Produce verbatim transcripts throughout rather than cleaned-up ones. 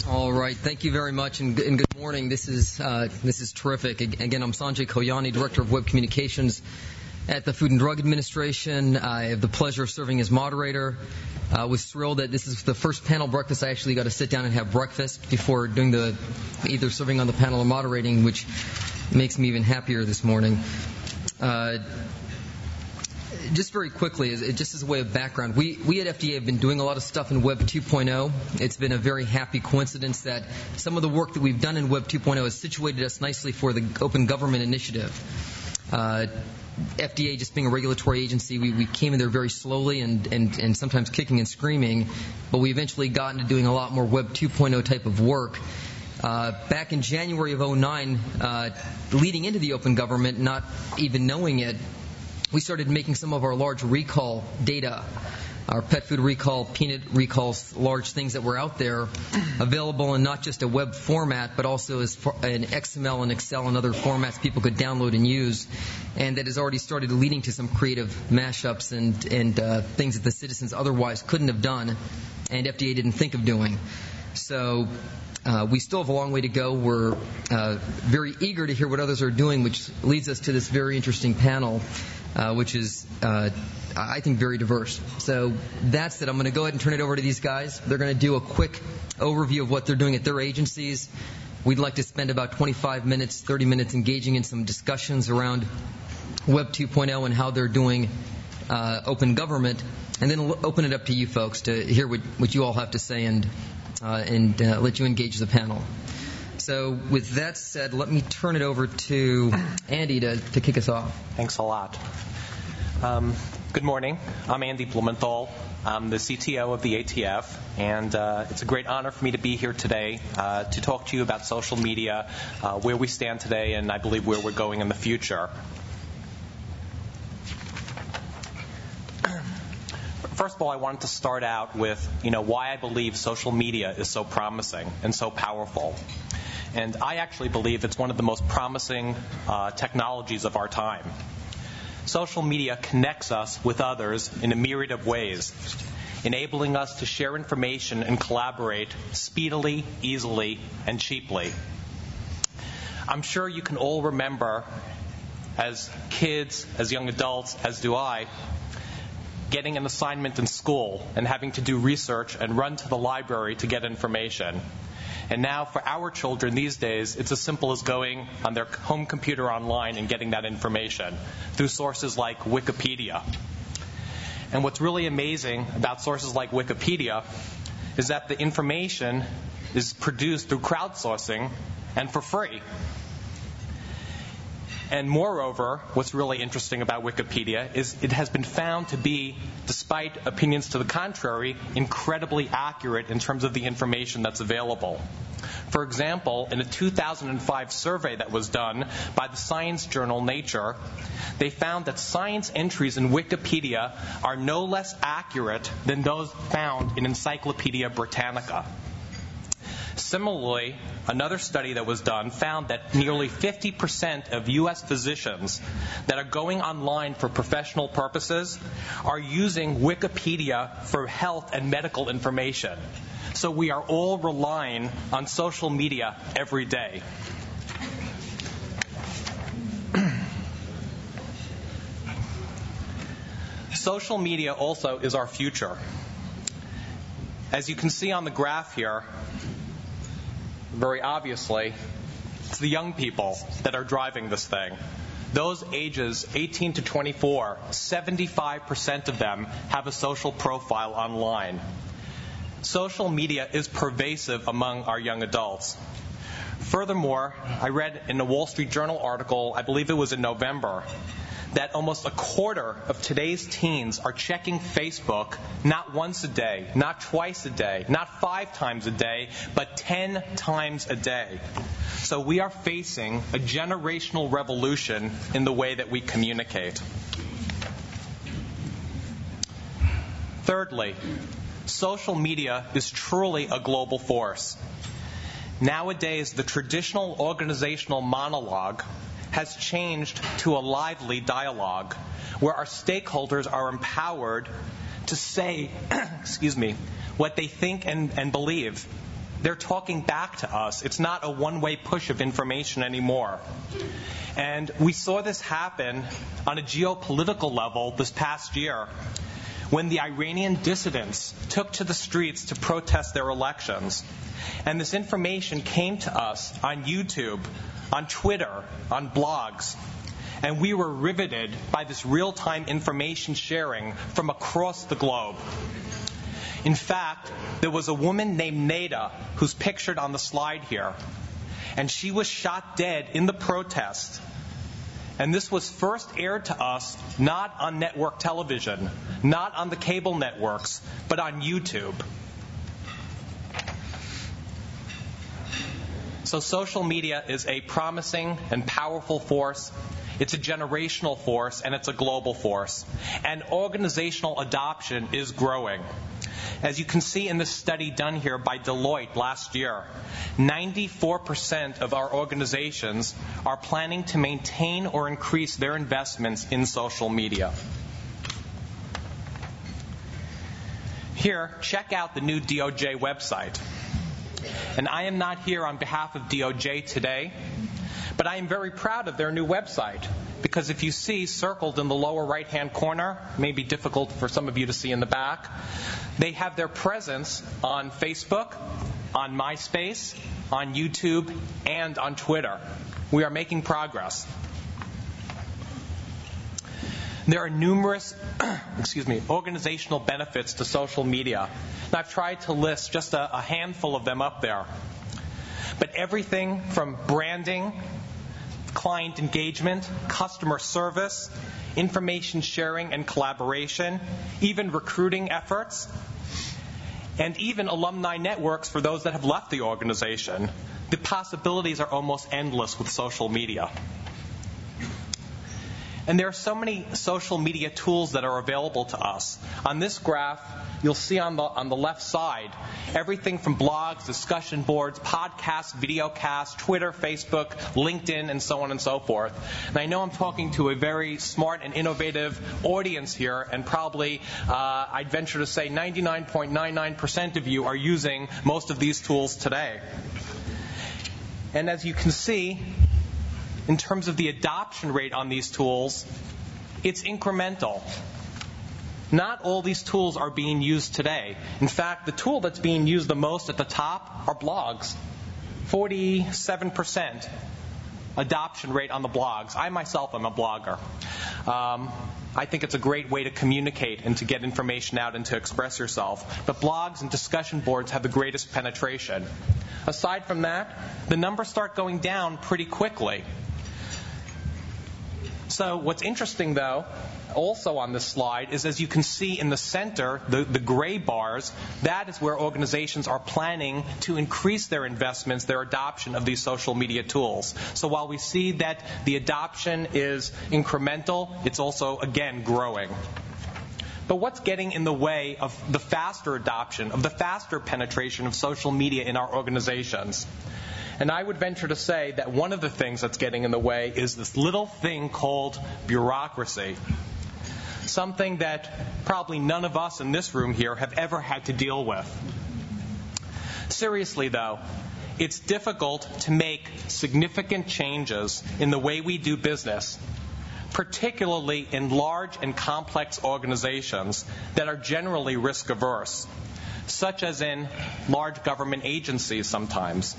All right. Thank you very much, and, and good morning. This is uh, this is terrific. Again, I'm Sanjay Koyani, Director of Web Communications at the Food and Drug Administration. I have the pleasure of serving as moderator. I uh, was thrilled that this is the first panel breakfast. I actually got to sit down and have breakfast before doing the either serving on the panel or moderating, which makes me even happier this morning. Uh, Just very quickly, just as a way of background, we, we at F D A have been doing a lot of stuff in Web two point oh. It's been a very happy coincidence that some of the work that we've done in Web two point oh has situated us nicely for the Open Government Initiative. Uh, F D A, just being a regulatory agency, we, we came in there very slowly and, and, and sometimes kicking and screaming, but we eventually got into doing a lot more Web two point oh type of work. Uh, back in January of oh nine, uh, leading into the Open Government, not even knowing it, we started making some of our large recall data, our pet food recall, peanut recalls, large things that were out there, available in not just a web format, but also as in X M L and Excel and other formats people could download and use, and that has already started leading to some creative mashups and, and uh, things that the citizens otherwise couldn't have done, and F D A didn't think of doing. So uh, we still have a long way to go. We're uh, very eager to hear what others are doing, which leads us to this very interesting panel. Uh, which is, uh, I think, very diverse. So that's it. I'm going to go ahead and turn it over to these guys. They're going to do a quick overview of what they're doing at their agencies. We'd like to spend about twenty-five minutes, thirty minutes engaging in some discussions around Web two point oh and how they're doing uh, open government, and then we'll open it up to you folks to hear what, what you all have to say and, uh, and uh, let you engage the panel. So with that said, let me turn it over to Andy to, to kick us off. Thanks a lot. Um, good morning. I'm Andy Blumenthal. I'm the C T O of the A T F, and uh, it's a great honor for me to be here today uh, to talk to you about social media, uh, where we stand today, and I believe where we're going in the future. First of all, I wanted to start out with, you know, why I believe social media is so promising and so powerful. And I actually believe it's one of the most promising uh, technologies of our time. Social media connects us with others in a myriad of ways, enabling us to share information and collaborate speedily, easily, and cheaply. I'm sure you can all remember, as kids, as young adults, as do I, getting an assignment in school and having to do research and run to the library to get information. And now for our children these days, it's as simple as going on their home computer online and getting that information through sources like Wikipedia. And what's really amazing about sources like Wikipedia is that the information is produced through crowdsourcing and for free. And moreover, what's really interesting about Wikipedia is it has been found to be, despite opinions to the contrary, incredibly accurate in terms of the information that's available. For example, in a two thousand five survey that was done by the science journal Nature, they found that science entries in Wikipedia are no less accurate than those found in Encyclopedia Britannica. Similarly, another study that was done found that nearly fifty percent of U S physicians that are going online for professional purposes are using Wikipedia for health and medical information. So we are all relying on social media every day. Social media also is our future. As you can see on the graph here, very obviously, it's the young people that are driving this thing. Those ages eighteen to twenty-four, seventy-five percent of them have a social profile online. Social media is pervasive among our young adults. Furthermore, I read in a Wall Street Journal article, I believe it was in November, that almost a quarter of today's teens are checking Facebook not once a day, not twice a day, not five times a day, but ten times a day. So we are facing a generational revolution in the way that we communicate. Thirdly, social media is truly a global force. Nowadays, the traditional organizational monologue has changed to a lively dialogue where our stakeholders are empowered to say, excuse me, what they think and, and believe. they're talking back to us. It's not a one-way push of information anymore. And we saw this happen on a geopolitical level this past year when the Iranian dissidents took to the streets to protest their elections. And this information came to us on YouTube, on Twitter, on blogs. And we were riveted by this real-time information sharing from across the globe. In fact, there was a woman named Neda who's pictured on the slide here. And she was shot dead in the protest. And this was first aired to us not on network television, not on the cable networks, but on YouTube. So social media is a promising and powerful force. It's a generational force, and it's a global force. And organizational adoption is growing. As you can see in this study done here by Deloitte last year, ninety-four percent of our organizations are planning to maintain or increase their investments in social media. Here, check out the new D O J website. And I am not here on behalf of D O J today, but I am very proud of their new website, because if you see circled in the lower right-hand corner, may be difficult for some of you to see in the back, they have their presence on Facebook, on MySpace, on YouTube, and on Twitter. We are making progress. There are numerous excuse me, organizational benefits to social media. And I've tried to list just a, a handful of them up there. But everything from branding, client engagement, customer service, information sharing and collaboration, even recruiting efforts, and even alumni networks for those that have left the organization. The possibilities are almost endless with social media. And there are so many social media tools that are available to us. On this graph, you'll see on the on the left side everything from blogs, discussion boards, podcasts, videocasts, Twitter, Facebook, LinkedIn, and so on and so forth. And I know I'm talking to a very smart and innovative audience here, and probably uh, I'd venture to say ninety-nine point nine nine percent of you are using most of these tools today. And as you can see, in terms of the adoption rate on these tools, it's incremental. Not all these tools are being used today. In fact, the tool that's being used the most at the top are blogs. forty-seven percent adoption rate on the blogs. I myself am a blogger. Um, I think it's a great way to communicate and to get information out and to express yourself. But blogs and discussion boards have the greatest penetration. Aside from that, the numbers start going down pretty quickly. So what's interesting, though, also on this slide, is as you can see in the center, the, the gray bars, that is where organizations are planning to increase their investments, their adoption of these social media tools. So while we see that the adoption is incremental, it's also, again, growing. But what's getting in the way of the faster adoption, of the faster penetration of social media in our organizations? And I would venture to say that one of the things that's getting in the way is this little thing called bureaucracy. Something that probably none of us in this room here have ever had to deal with. Seriously, though, it's difficult to make significant changes in the way we do business, particularly in large and complex organizations that are generally risk-averse, such as in large government agencies sometimes.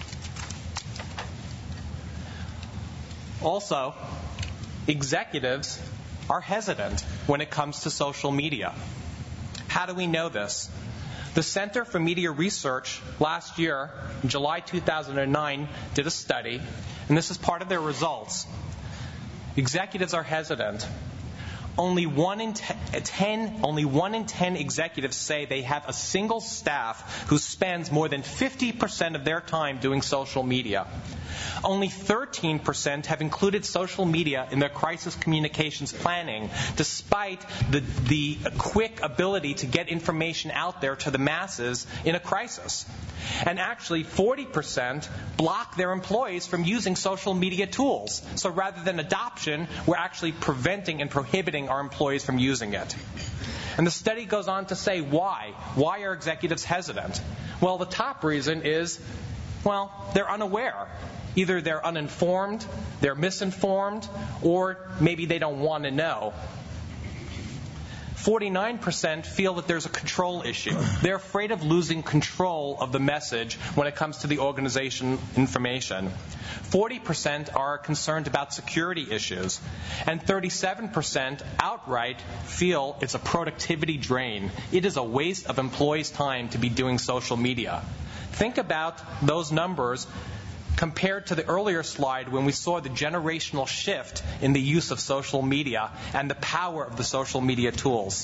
Also, executives are hesitant when it comes to social media. How do we know this? The Center for Media Research last year, in July two thousand nine, did a study, and this is part of their results. Executives are hesitant. Only one in ten, only one in ten executives say they have a single staff who spends more than fifty percent of their time doing social media. Only thirteen percent have included social media in their crisis communications planning, despite the, the quick ability to get information out there to the masses in a crisis. And actually, forty percent block their employees from using social media tools. So rather than adoption, we're actually preventing and prohibiting our employees from using it. And the study goes on to say why. Why are executives hesitant? Well, the top reason is, well, they're unaware. Either they're uninformed, they're misinformed, or maybe they don't want to know. forty-nine percent feel that there's a control issue. They're afraid of losing control of the message when it comes to the organization information. forty percent are concerned about security issues. And thirty-seven percent outright feel it's a productivity drain. It is a waste of employees' time to be doing social media. Think about those numbers compared to the earlier slide when we saw the generational shift in the use of social media and the power of the social media tools.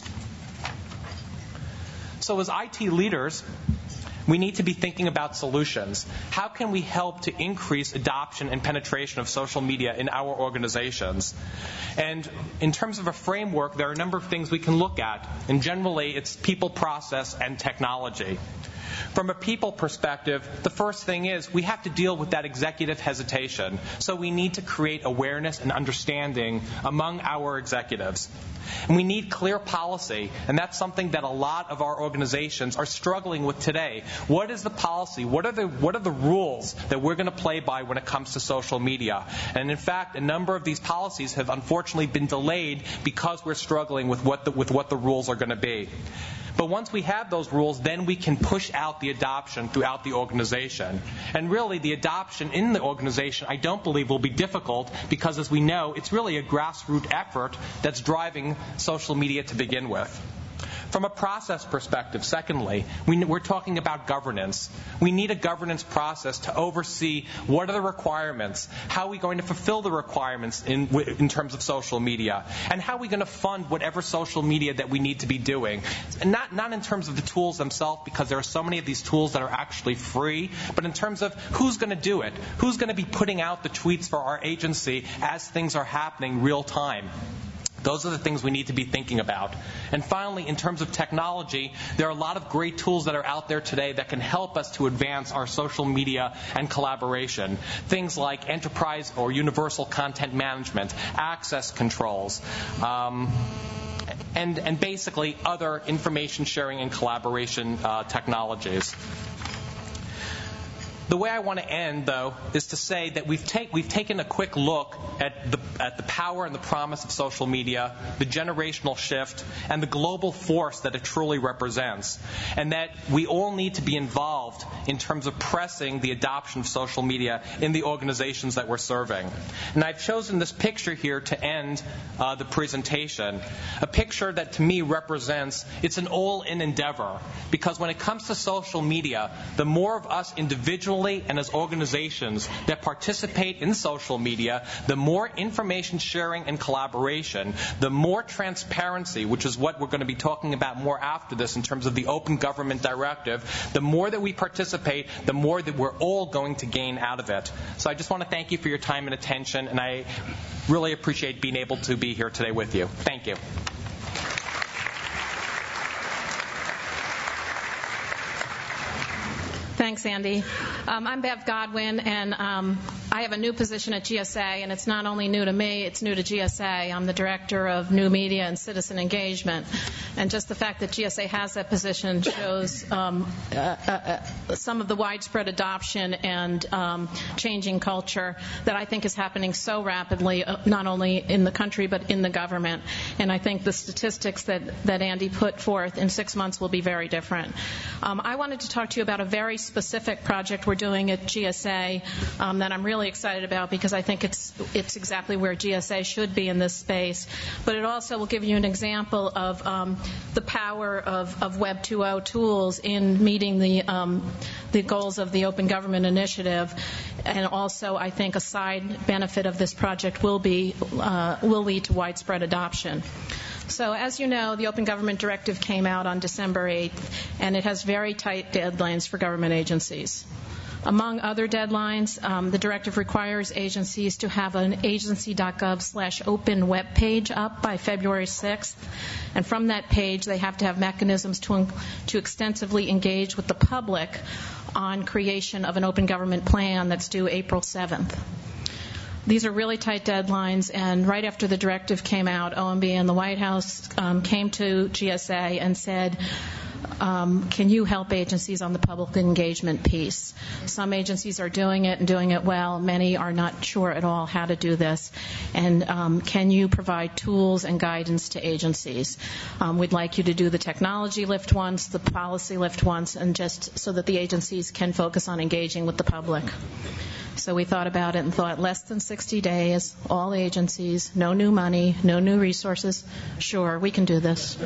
So as I T leaders, we need to be thinking about solutions. How can we help to increase adoption and penetration of social media in our organizations? And in terms of a framework, there are a number of things we can look at. And generally, it's people, process, and technology. From a people perspective, the first thing is we have to deal with that executive hesitation. So we need to create awareness and understanding among our executives. And we need clear policy, and that's something that a lot of our organizations are struggling with today. What is the policy? What are the what are the rules that we're going to play by when it comes to social media? And in fact, a number of these policies have unfortunately been delayed because we're struggling with what the, with what the rules are going to be. But once we have those rules, then we can push out the adoption throughout the organization. And really, the adoption in the organization, I don't believe, will be difficult because, as we know, it's really a grassroots effort that's driving social media to begin with. From a process perspective, secondly, we, we're talking about governance. We need a governance process to oversee what are the requirements, how are we going to fulfill the requirements in, in terms of social media, and how are we going to fund whatever social media that we need to be doing. And not, not in terms of the tools themselves, because there are so many of these tools that are actually free, but in terms of who's going to do it, who's going to be putting out the tweets for our agency as things are happening real time. Those are the things we need to be thinking about. And finally, in terms of technology, there are a lot of great tools that are out there today that can help us to advance our social media and collaboration. Things like enterprise or universal content management, access controls, um, and, and basically other information sharing and collaboration uh, technologies. The way I want to end, though, is to say that we've, take, we've taken a quick look at the, at the power and the promise of social media, the generational shift, and the global force that it truly represents, and that we all need to be involved in terms of pressing the adoption of social media in the organizations that we're serving. And I've chosen this picture here to end uh, the presentation, a picture that to me represents it's an all-in endeavor, because when it comes to social media, the more of us individuals and as organizations that participate in social media, the more information sharing and collaboration, the more transparency, which is what we're going to be talking about more after this in terms of the Open Government Directive, the more that we participate, the more that we're all going to gain out of it. So I just want to thank you for your time and attention, and I really appreciate being able to be here today with you. Thank you. Thanks, Andy. Um, I'm Bev Godwin, and um, I have a new position at G S A, and it's not only new to me, it's new to G S A. I'm the Director of New Media and Citizen Engagement, and just the fact that G S A has that position shows um, uh, uh, uh, some of the widespread adoption and um, changing culture that I think is happening so rapidly, uh, not only in the country but in the government. And I think the statistics that, that Andy put forth in six months will be very different. Um, I wanted to talk to you about a very specific project we're doing at G S A um, that I'm really excited about because I think it's it's exactly where G S A should be in this space. But it also will give you an example of um, the power of, of Web two point oh tools in meeting the um, the goals of the Open Government Initiative. And also, I think a side benefit of this project will be uh, will lead to widespread adoption. So as you know, the Open Government Directive came out on December eighth, and it has very tight deadlines for government agencies. Among other deadlines, um, the directive requires agencies to have an agency.gov slash open web page up by February sixth. And from that page, they have to have mechanisms to, to extensively engage with the public on creation of an open government plan that's due April seventh. These are really tight deadlines, and right after the directive came out, O M B and the White House um, came to G S A and said, um, can you help agencies on the public engagement piece? Some agencies are doing it and doing it well. Many are not sure at all how to do this. And um, can you provide tools and guidance to agencies? Um, we'd like you to do the technology lift once, the policy lift once, and just so that the agencies can focus on engaging with the public. So we thought about it and thought less than sixty days, all agencies, no new money, no new resources. Sure, we can do this.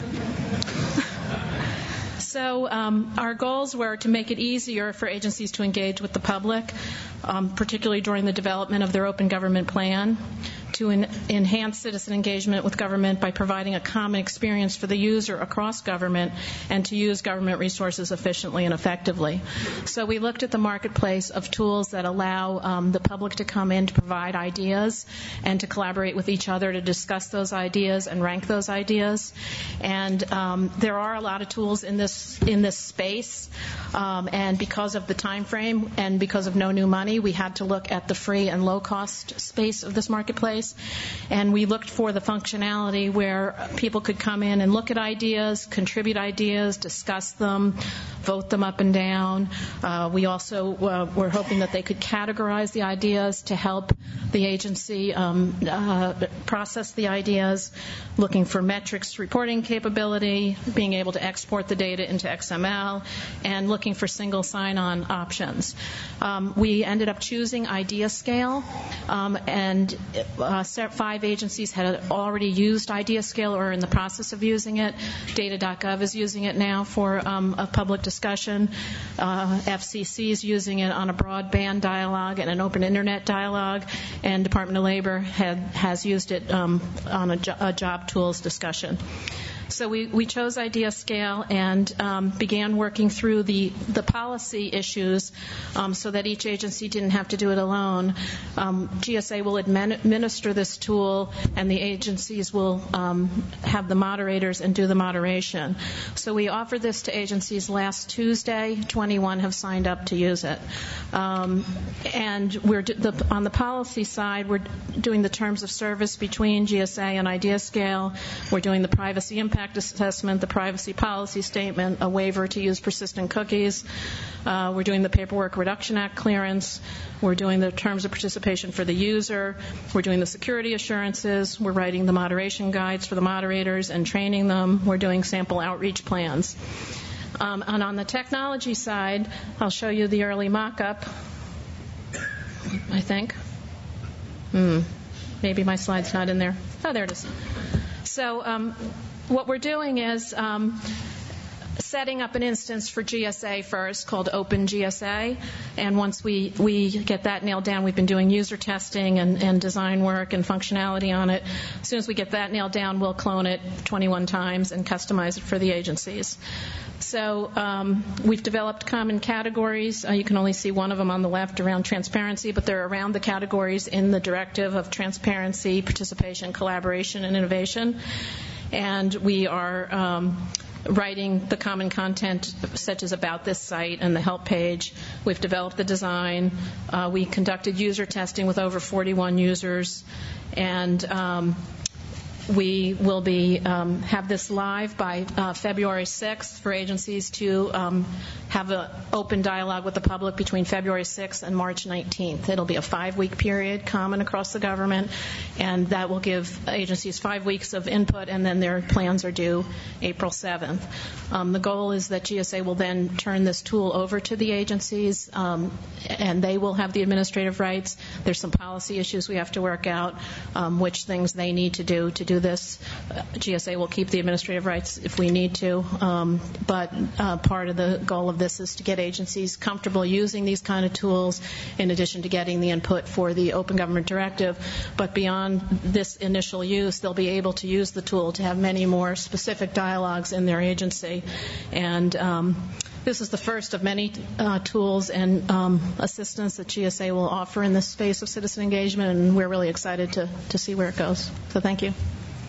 So um, our goals were to make it easier for agencies to engage with the public, um, particularly during the development of their open government plan, to en- enhance citizen engagement with government by providing a common experience for the user across government, and to use government resources efficiently and effectively. So we looked at the marketplace of tools that allow um, the public to come in to provide ideas and to collaborate with each other to discuss those ideas and rank those ideas. And um, there are a lot of tools in this in this space, um, and because of the time frame and because of no new money, we had to look at the free and low-cost space of this marketplace. And we looked for the functionality where people could come in and look at ideas, contribute ideas, discuss them, vote them up and down. Uh, we also uh, were hoping that they could categorize the ideas to help the agency um, uh, process the ideas, looking for metrics reporting capability, being able to export the data into X M L, and looking for single sign-on options. Um, we ended up choosing IdeaScale, um, and uh, five agencies had already used IdeaScale or are in the process of using it. Data dot gov is using it now for um, a public discussion. Uh, F C C is using it on a broadband dialogue and an open internet dialogue, and Department of Labor had, has used it um, on a, jo- a job tools discussion. So we, we chose IdeaScale and um, began working through the, the policy issues um, so that each agency didn't have to do it alone. Um, G S A will administer this tool, and the agencies will um, have the moderators and do the moderation. So we offered this to agencies last Tuesday. twenty-one have signed up to use it. Um, and we're the, on the policy side, we're doing the terms of service between G S A and IdeaScale. We're doing the privacy impact assessment, the privacy policy statement, a waiver to use persistent cookies. Uh, we're doing the Paperwork Reduction Act clearance. We're doing the terms of participation for the user. We're doing the security assurances. We're writing the moderation guides for the moderators and training them. We're doing sample outreach plans. Um, and on the technology side, I'll show you the early mock-up, I think. Hmm. Maybe my slide's not in there. Oh, there it is. So um, what we're doing is um, setting up an instance for G S A first called OpenGSA. And once we, we get that nailed down, we've been doing user testing and, and design work and functionality on it. As soon as we get that nailed down, we'll clone it twenty-one times and customize it for the agencies. So um, we've developed common categories. Uh, you can only see one of them on the left around transparency, but they're around the categories in the directive of transparency, participation, collaboration, and innovation. And we are um, writing the common content such as about this site and the help page. We've developed the design. Uh, we conducted user testing with over forty-one users. And um, we will be um, have this live by uh, February sixth for agencies to um, have an open dialogue with the public between February sixth and March nineteenth. It'll be a five-week period common across the government, and that will give agencies five weeks of input, and then their plans are due April seventh. Um, the goal is that G S A will then turn this tool over to the agencies, um, and they will have the administrative rights. There's some policy issues we have to work out, um, which things they need to do to do this. Uh, G S A will keep the administrative rights if we need to, um, but uh, part of the goal of this is to get agencies comfortable using these kind of tools in addition to getting the input for the Open Government Directive. But beyond this initial use, they'll be able to use the tool to have many more specific dialogues in their agency. And um, this is the first of many uh, tools and um, assistance that G S A will offer in this space of citizen engagement, and we're really excited to, to see where it goes. So thank you.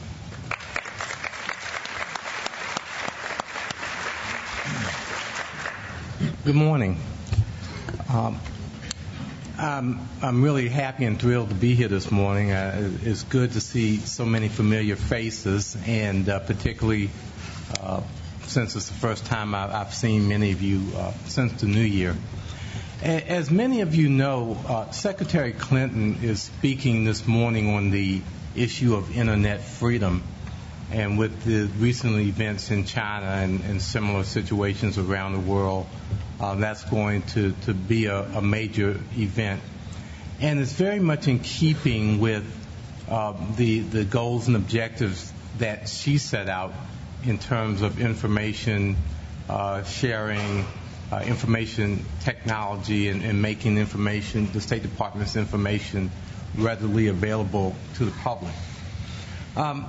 Good morning. Um, I'm, I'm really happy and thrilled to be here this morning. Uh, it's good to see so many familiar faces, and uh, particularly uh, since it's the first time I've seen many of you uh, since the new year. As many of you know, uh, Secretary Clinton is speaking this morning on the issue of internet freedom, and with the recent events in China and, and similar situations around the world, uh, that's going to, to be a, a major event. And it's very much in keeping with uh, the, the goals and objectives that she set out in terms of information uh, sharing, Uh, information technology, and, and making information, the State Department's information, readily available to the public. Um,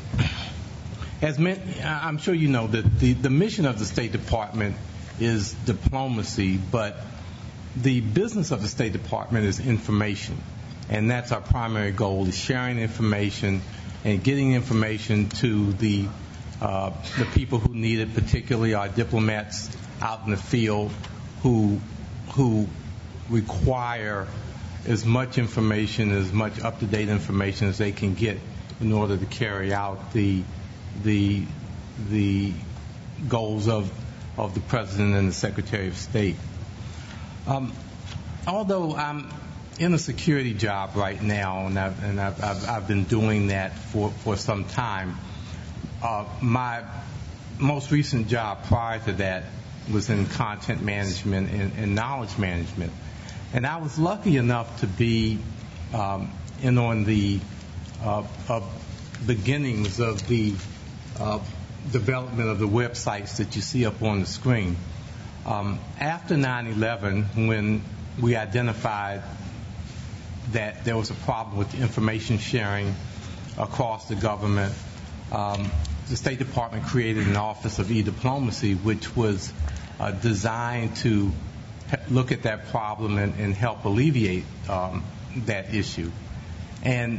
as men, I'm sure you know that the, the mission of the State Department is diplomacy, but the business of the State Department is information, and that's our primary goal: is sharing information and getting information to the uh, the people who need it, particularly our diplomats out in the field who who require as much information, as much up-to-date information as they can get in order to carry out the the the goals of of the President and the Secretary of State. Um, although I'm in a security job right now, and I've, and I've, I've, I've been doing that for, for some time, uh, my most recent job prior to that was in content management and, and knowledge management. And I was lucky enough to be um, in on the uh, uh, beginnings of the uh, development of the websites that you see up on the screen. Um, after nine eleven, when we identified that there was a problem with information sharing across the government, um, the State Department created an Office of E-Diplomacy, which was uh, designed to look at that problem and, and help alleviate um, that issue. And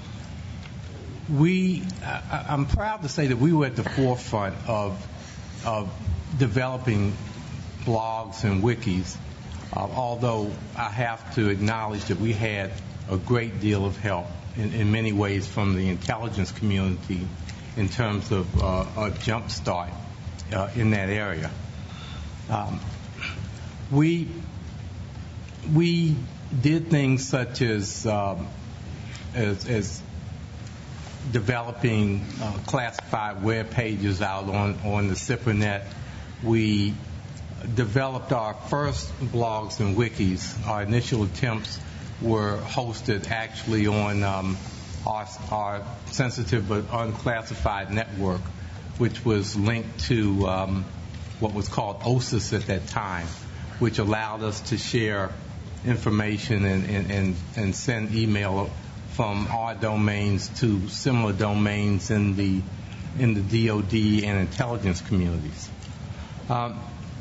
we, I, I'm proud to say that we were at the forefront of, of developing blogs and wikis, uh, although I have to acknowledge that we had a great deal of help in, in many ways from the intelligence community in terms of uh, a jump start uh, in that area. Um, we we did things such as um, as, as developing uh, classified web pages out on on the CIPRNet. We developed our first blogs and wikis. Our initial attempts were hosted actually on um, our, our sensitive but unclassified network, which was linked to um, what was called O S I S at that time, which allowed us to share information and, and, and, and send email from our domains to similar domains in the in the D O D and intelligence communities. Um,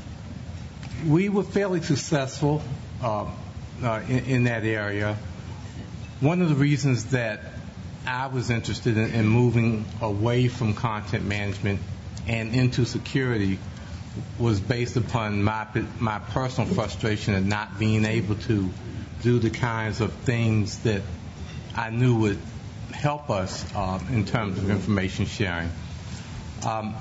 we were fairly successful uh, uh, in, in that area. One of the reasons that I was interested in, in moving away from content management and into security was based upon my my personal frustration at not being able to do the kinds of things that I knew would help us uh, in terms of information sharing. Um,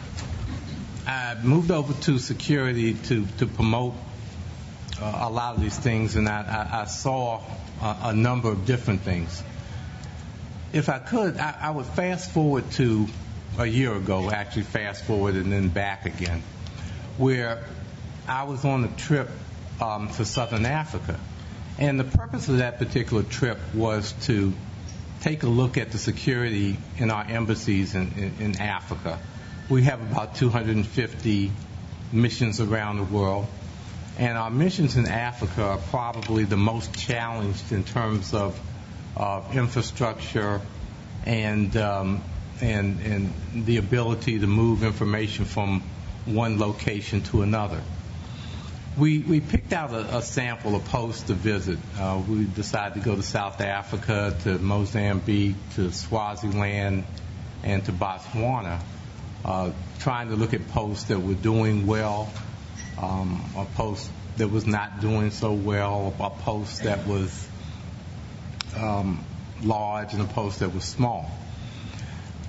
I moved over to security to, to promote uh, a lot of these things, and I, I, I saw a, a number of different things. If I could, I, I would fast forward to a year ago, actually fast forward and then back again, where I was on a trip um, to Southern Africa. And the purpose of that particular trip was to take a look at the security in our embassies in, in, in Africa. We have about two hundred fifty missions around the world, and our missions in Africa are probably the most challenged in terms of, of infrastructure and, um, and, and the ability to move information from one location to another. We, we picked out a, a sample of posts to visit. Uh, we decided to go to South Africa, to Mozambique, to Swaziland, and to Botswana, uh, trying to look at posts that were doing well, um, a post that was not doing so well, a post that was um, large, and a post that was small.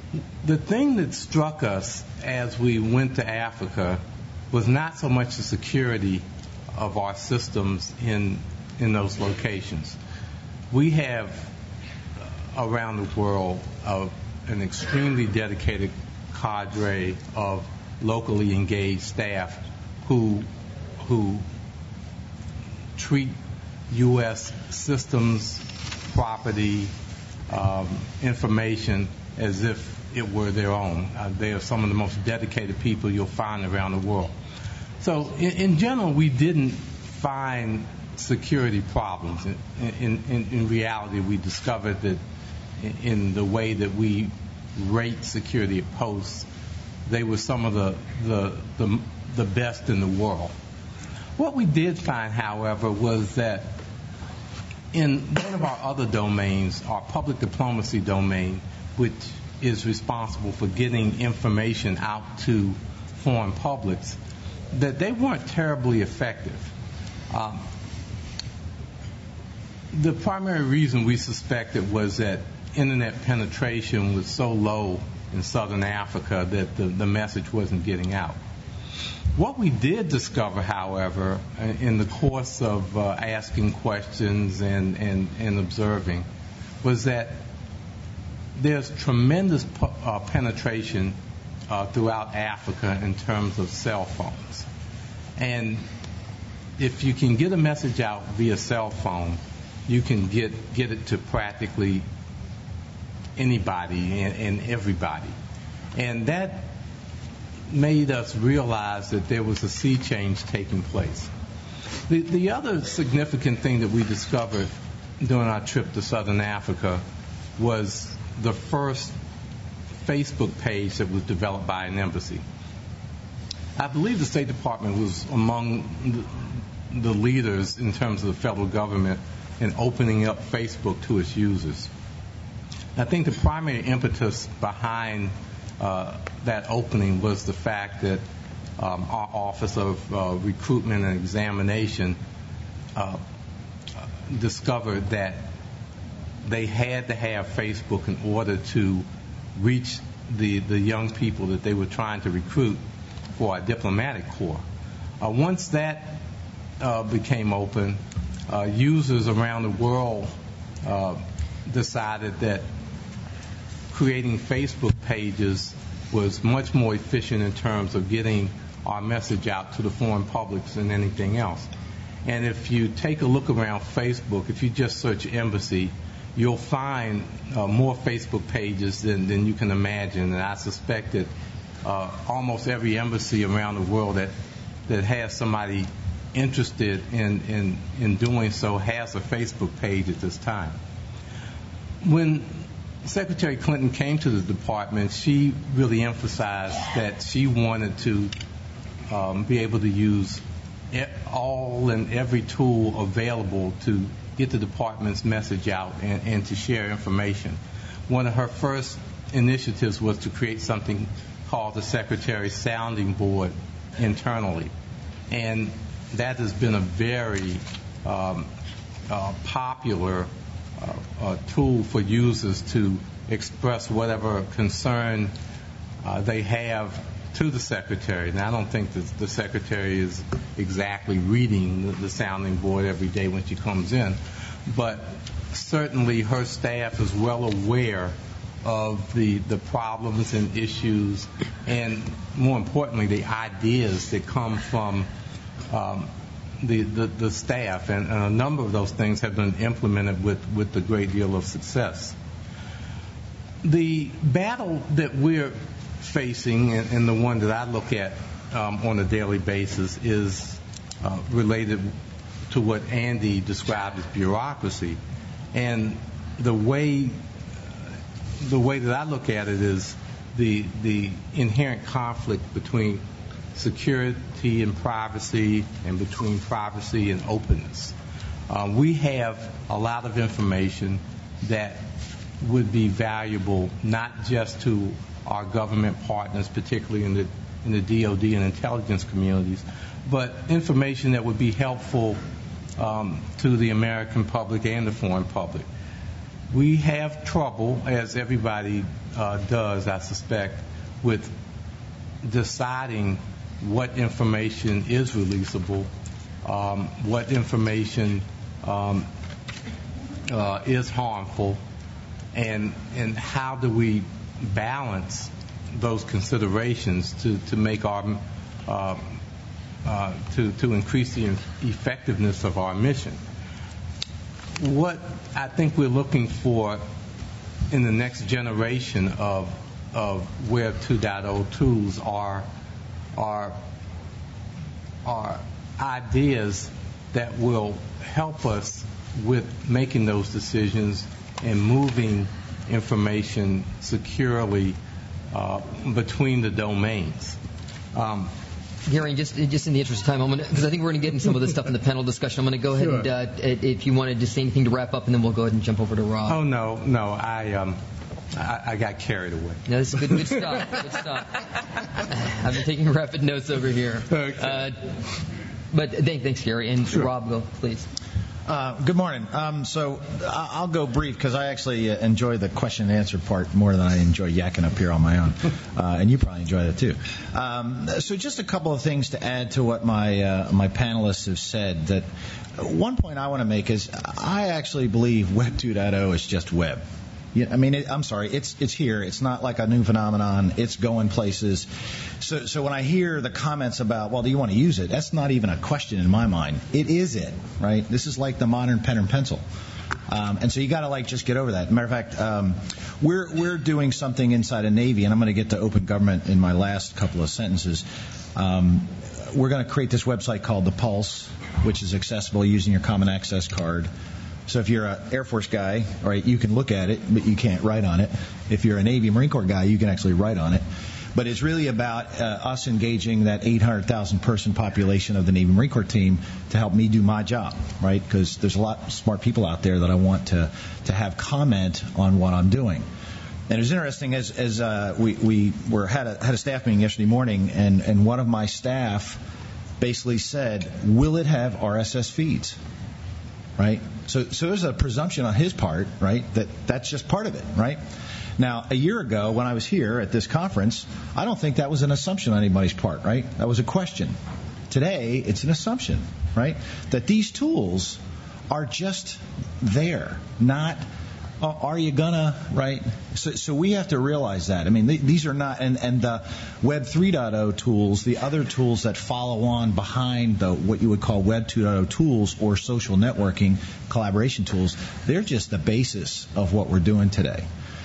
The thing that struck us as we went to Africa was not so much the security of our systems in in those locations. We have around the world uh, an extremely dedicated cadre of locally engaged staff who who treat U S systems, property, um, information as if it were their own. Uh, they are some of the most dedicated people you'll find around the world. So in, in general, we didn't find security problems. In, in, in, in reality, we discovered that in, in the way that we rate security at posts, they were some of the, the, the, the best in the world. What we did find, however, was that in one of our other domains, our public diplomacy domain, which is responsible for getting information out to foreign publics, that they weren't terribly effective. Um, the primary reason we suspected was that internet penetration was so low in southern Africa that the, the message wasn't getting out. What we did discover, however, in the course of uh, asking questions and, and, and observing, was that there's tremendous uh, penetration uh, throughout Africa in terms of cell phones. And if you can get a message out via cell phone, you can get, get it to practically anybody and, and everybody. And that made us realize that there was a sea change taking place. The, the other significant thing that we discovered during our trip to Southern Africa was the first Facebook page that was developed by an embassy. I believe the State Department was among the, the leaders in terms of the federal government in opening up Facebook to its users. I think the primary impetus behind uh, that opening was the fact that um, our Office of uh, Recruitment and Examination uh, discovered that they had to have Facebook in order to reach the, the young people that they were trying to recruit for our diplomatic corps. Uh, once that uh, became open, uh, users around the world uh, decided that creating Facebook pages was much more efficient in terms of getting our message out to the foreign publics than anything else. And if you take a look around Facebook, if you just search embassy, you'll find uh, more Facebook pages than, than you can imagine. And I suspect that uh, almost every embassy around the world that, that has somebody interested in, in, in doing so has a Facebook page at this time. When Secretary Clinton came to the department, she really emphasized that she wanted to um, be able to use all and every tool available to get the department's message out and, and to share information. One of her first initiatives was to create something called the Secretary's Sounding Board internally. And that has been a very um, uh, popular uh, uh, tool for users to express whatever concern uh, they have to the Secretary. And I don't think that the Secretary is exactly reading the, the sounding board every day when she comes in, but certainly her staff is well aware of the, the problems and issues and, more importantly, the ideas that come from um, the, the, the staff. And, and a number of those things have been implemented with, with a great deal of success. The battle that we're facing, and, and the one that I look at um, on a daily basis, is uh, related to what Andy described as bureaucracy. And the way the way that I look at it is the the inherent conflict between security and privacy, and between privacy and openness. Uh, we have a lot of information that would be valuable not just to our government partners, particularly in the in the D O D and intelligence communities, but information that would be helpful um, to the American public and the foreign public. we have trouble, as everybody uh, does, I suspect, with deciding what information is releasable, um, what information um, uh, is harmful, and and how do we balance those considerations to, to make our uh, uh, to to increase the effectiveness of our mission. What I think we're looking for in the next generation of of Web two point oh tools are are are ideas that will help us with making those decisions and moving information securely uh, between the domains. Um, Gary, just just in the interest of time, I'm gonna, because I think we're going to get into some of this stuff in the panel discussion. I'm going to go ahead Sure. and, uh, if you wanted to say anything to wrap up, and then we'll go ahead and jump over to Rob. oh no, no, I um, I, I got carried away. No, this is good, good stuff. Good stuff. I've been taking rapid notes over here. Okay. Uh, but thank, thanks, Gary. And Sure. Rob, go, please. Uh, good morning. Um, so I- I'll go brief because I actually uh, enjoy the question and answer part more than I enjoy yakking up here on my own, uh, and you probably enjoy that too. Um, so just a couple of things to add to what my uh, my panelists have said. That one point I want to make is I actually believe Web two point oh is just web. Yeah, I mean, it, I'm sorry, it's it's here. It's not like a new phenomenon. It's going places. So, so when I hear the comments about, well, do you want to use it? That's not even a question in my mind. It is it, right? This is like the modern pen and pencil. Um, and so you got to like just get over that. Matter of fact, um, we're we're doing something inside of Navy, and I'm going to get to open government in my last couple of sentences. Um, we're going to create this website called The Pulse, which is accessible using your Common Access card. So if you're an Air Force guy, all right, you can look at it, but you can't write on it. If you're a Navy Marine Corps guy, you can actually write on it. But it's really about uh, us engaging that eight hundred thousand person population of the Navy Marine Corps team to help me do my job, right? Because there's a lot of smart people out there that I want to, to have comment on what I'm doing. And it was interesting as, as uh, we, we were had a, had a staff meeting yesterday morning, and, and one of my staff basically said, will it have R S S feeds? Right? So, so there's a presumption on his part, right, that that's just part of it, right? Now, a year ago when I was here at this conference, I don't think that was an assumption on anybody's part, right? That was a question. Today, it's an assumption, right, that these tools are just there, not oh, are you gonna, right? So, so we have to realize that. I mean, th- these are not, and, and the Web three point oh tools, the other tools that follow on behind the what you would call Web two point oh tools or social networking collaboration tools, they're just the basis of what we're doing today.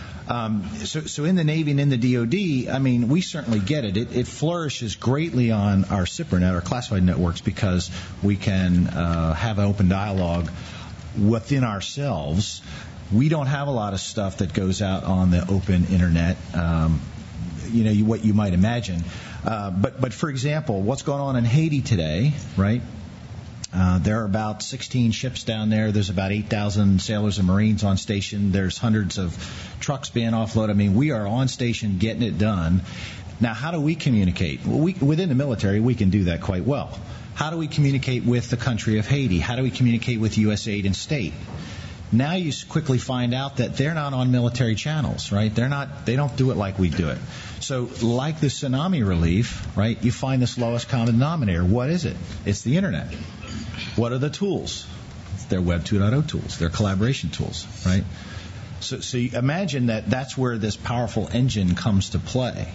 Um, so, so in the Navy and in the D O D, I mean, we certainly get it. It, it flourishes greatly on our CIPRNet, our classified networks, because we can uh, have an open dialogue within ourselves. We don't have a lot of stuff that goes out on the open internet, um, you know, you, what you might imagine. Uh, but, but for example, what's going on in Haiti today, right? Uh, there are about sixteen ships down there. There's about eight thousand sailors and Marines on station. There's hundreds of trucks being offloaded. I mean, we are on station getting it done. Now, how do we communicate? Well, we, within the military, we can do that quite well. How do we communicate with the country of Haiti? How do we communicate with U S aid and state? Now you quickly find out that they're not on military channels, right? They're not. They don't do it like we do it. So, like the tsunami relief, right? You find this lowest common denominator. What is it? It's the internet. What are the tools? They're Web two point oh tools. They're collaboration tools, right? So, so you imagine that that's where this powerful engine comes to play.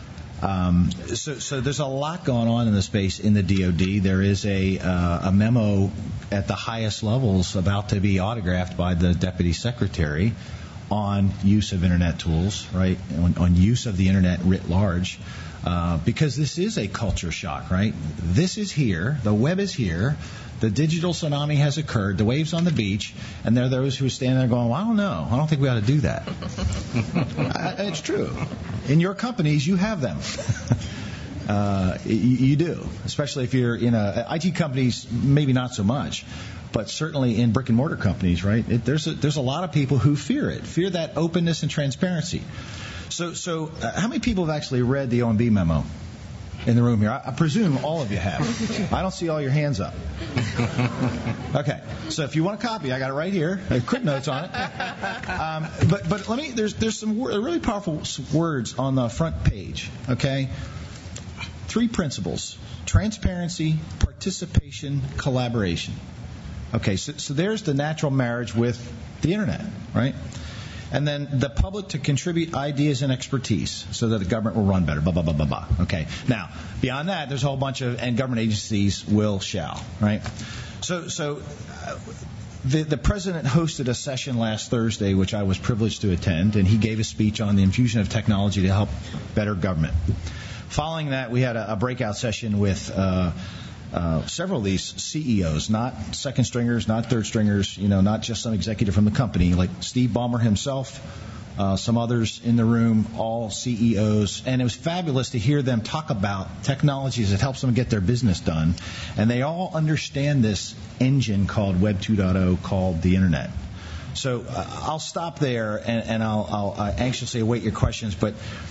Um, so, so there's a lot going on in the space in the D O D. There is a, uh, a memo at the highest levels about to be autographed by the Deputy Secretary on use of Internet tools, right, on, on use of the Internet writ large, uh, because this is a culture shock, right? This is here. The web is here. The digital tsunami has occurred. The wave's on the beach, and there are those who are standing there going, well, I don't know. I don't think we ought to do that. It's true. In your companies, you have them. uh, you, you do, especially if you're in a, I T companies, maybe not so much, but certainly in brick and mortar companies, right? It, there's a, there's a lot of people who fear it, fear that openness and transparency. So, so uh, how many people have actually read the O M B memo? in the room here. I, I presume all of you have. I don't see all your hands up. Okay, so if you want a copy, I got it right here. I have quick notes on it. Um, but but let me. There's there's some wor- really powerful words on the front page. Okay, three principles: transparency, participation, collaboration. Okay, so so there's the natural marriage with the internet, right? And then the public to contribute ideas and expertise so that the government will run better, blah, blah, blah, blah, blah. Okay. Now, beyond that, there's a whole bunch of, and government agencies will, shall, right? So, so uh, the, the president hosted a session last Thursday, which I was privileged to attend, and he gave a speech on the infusion of technology to help better government. Following that, we had a, a breakout session with uh, Uh, several of these C E Os, not second stringers, not third stringers, you know, not just some executive from the company, like Steve Ballmer himself, uh, some others in the room, all C E Os. And it was fabulous to hear them talk about technologies that helps them get their business done. And they all understand this engine called Web two point oh called the Internet. So uh, I'll stop there, and, and I'll, I'll uh, anxiously await your questions. But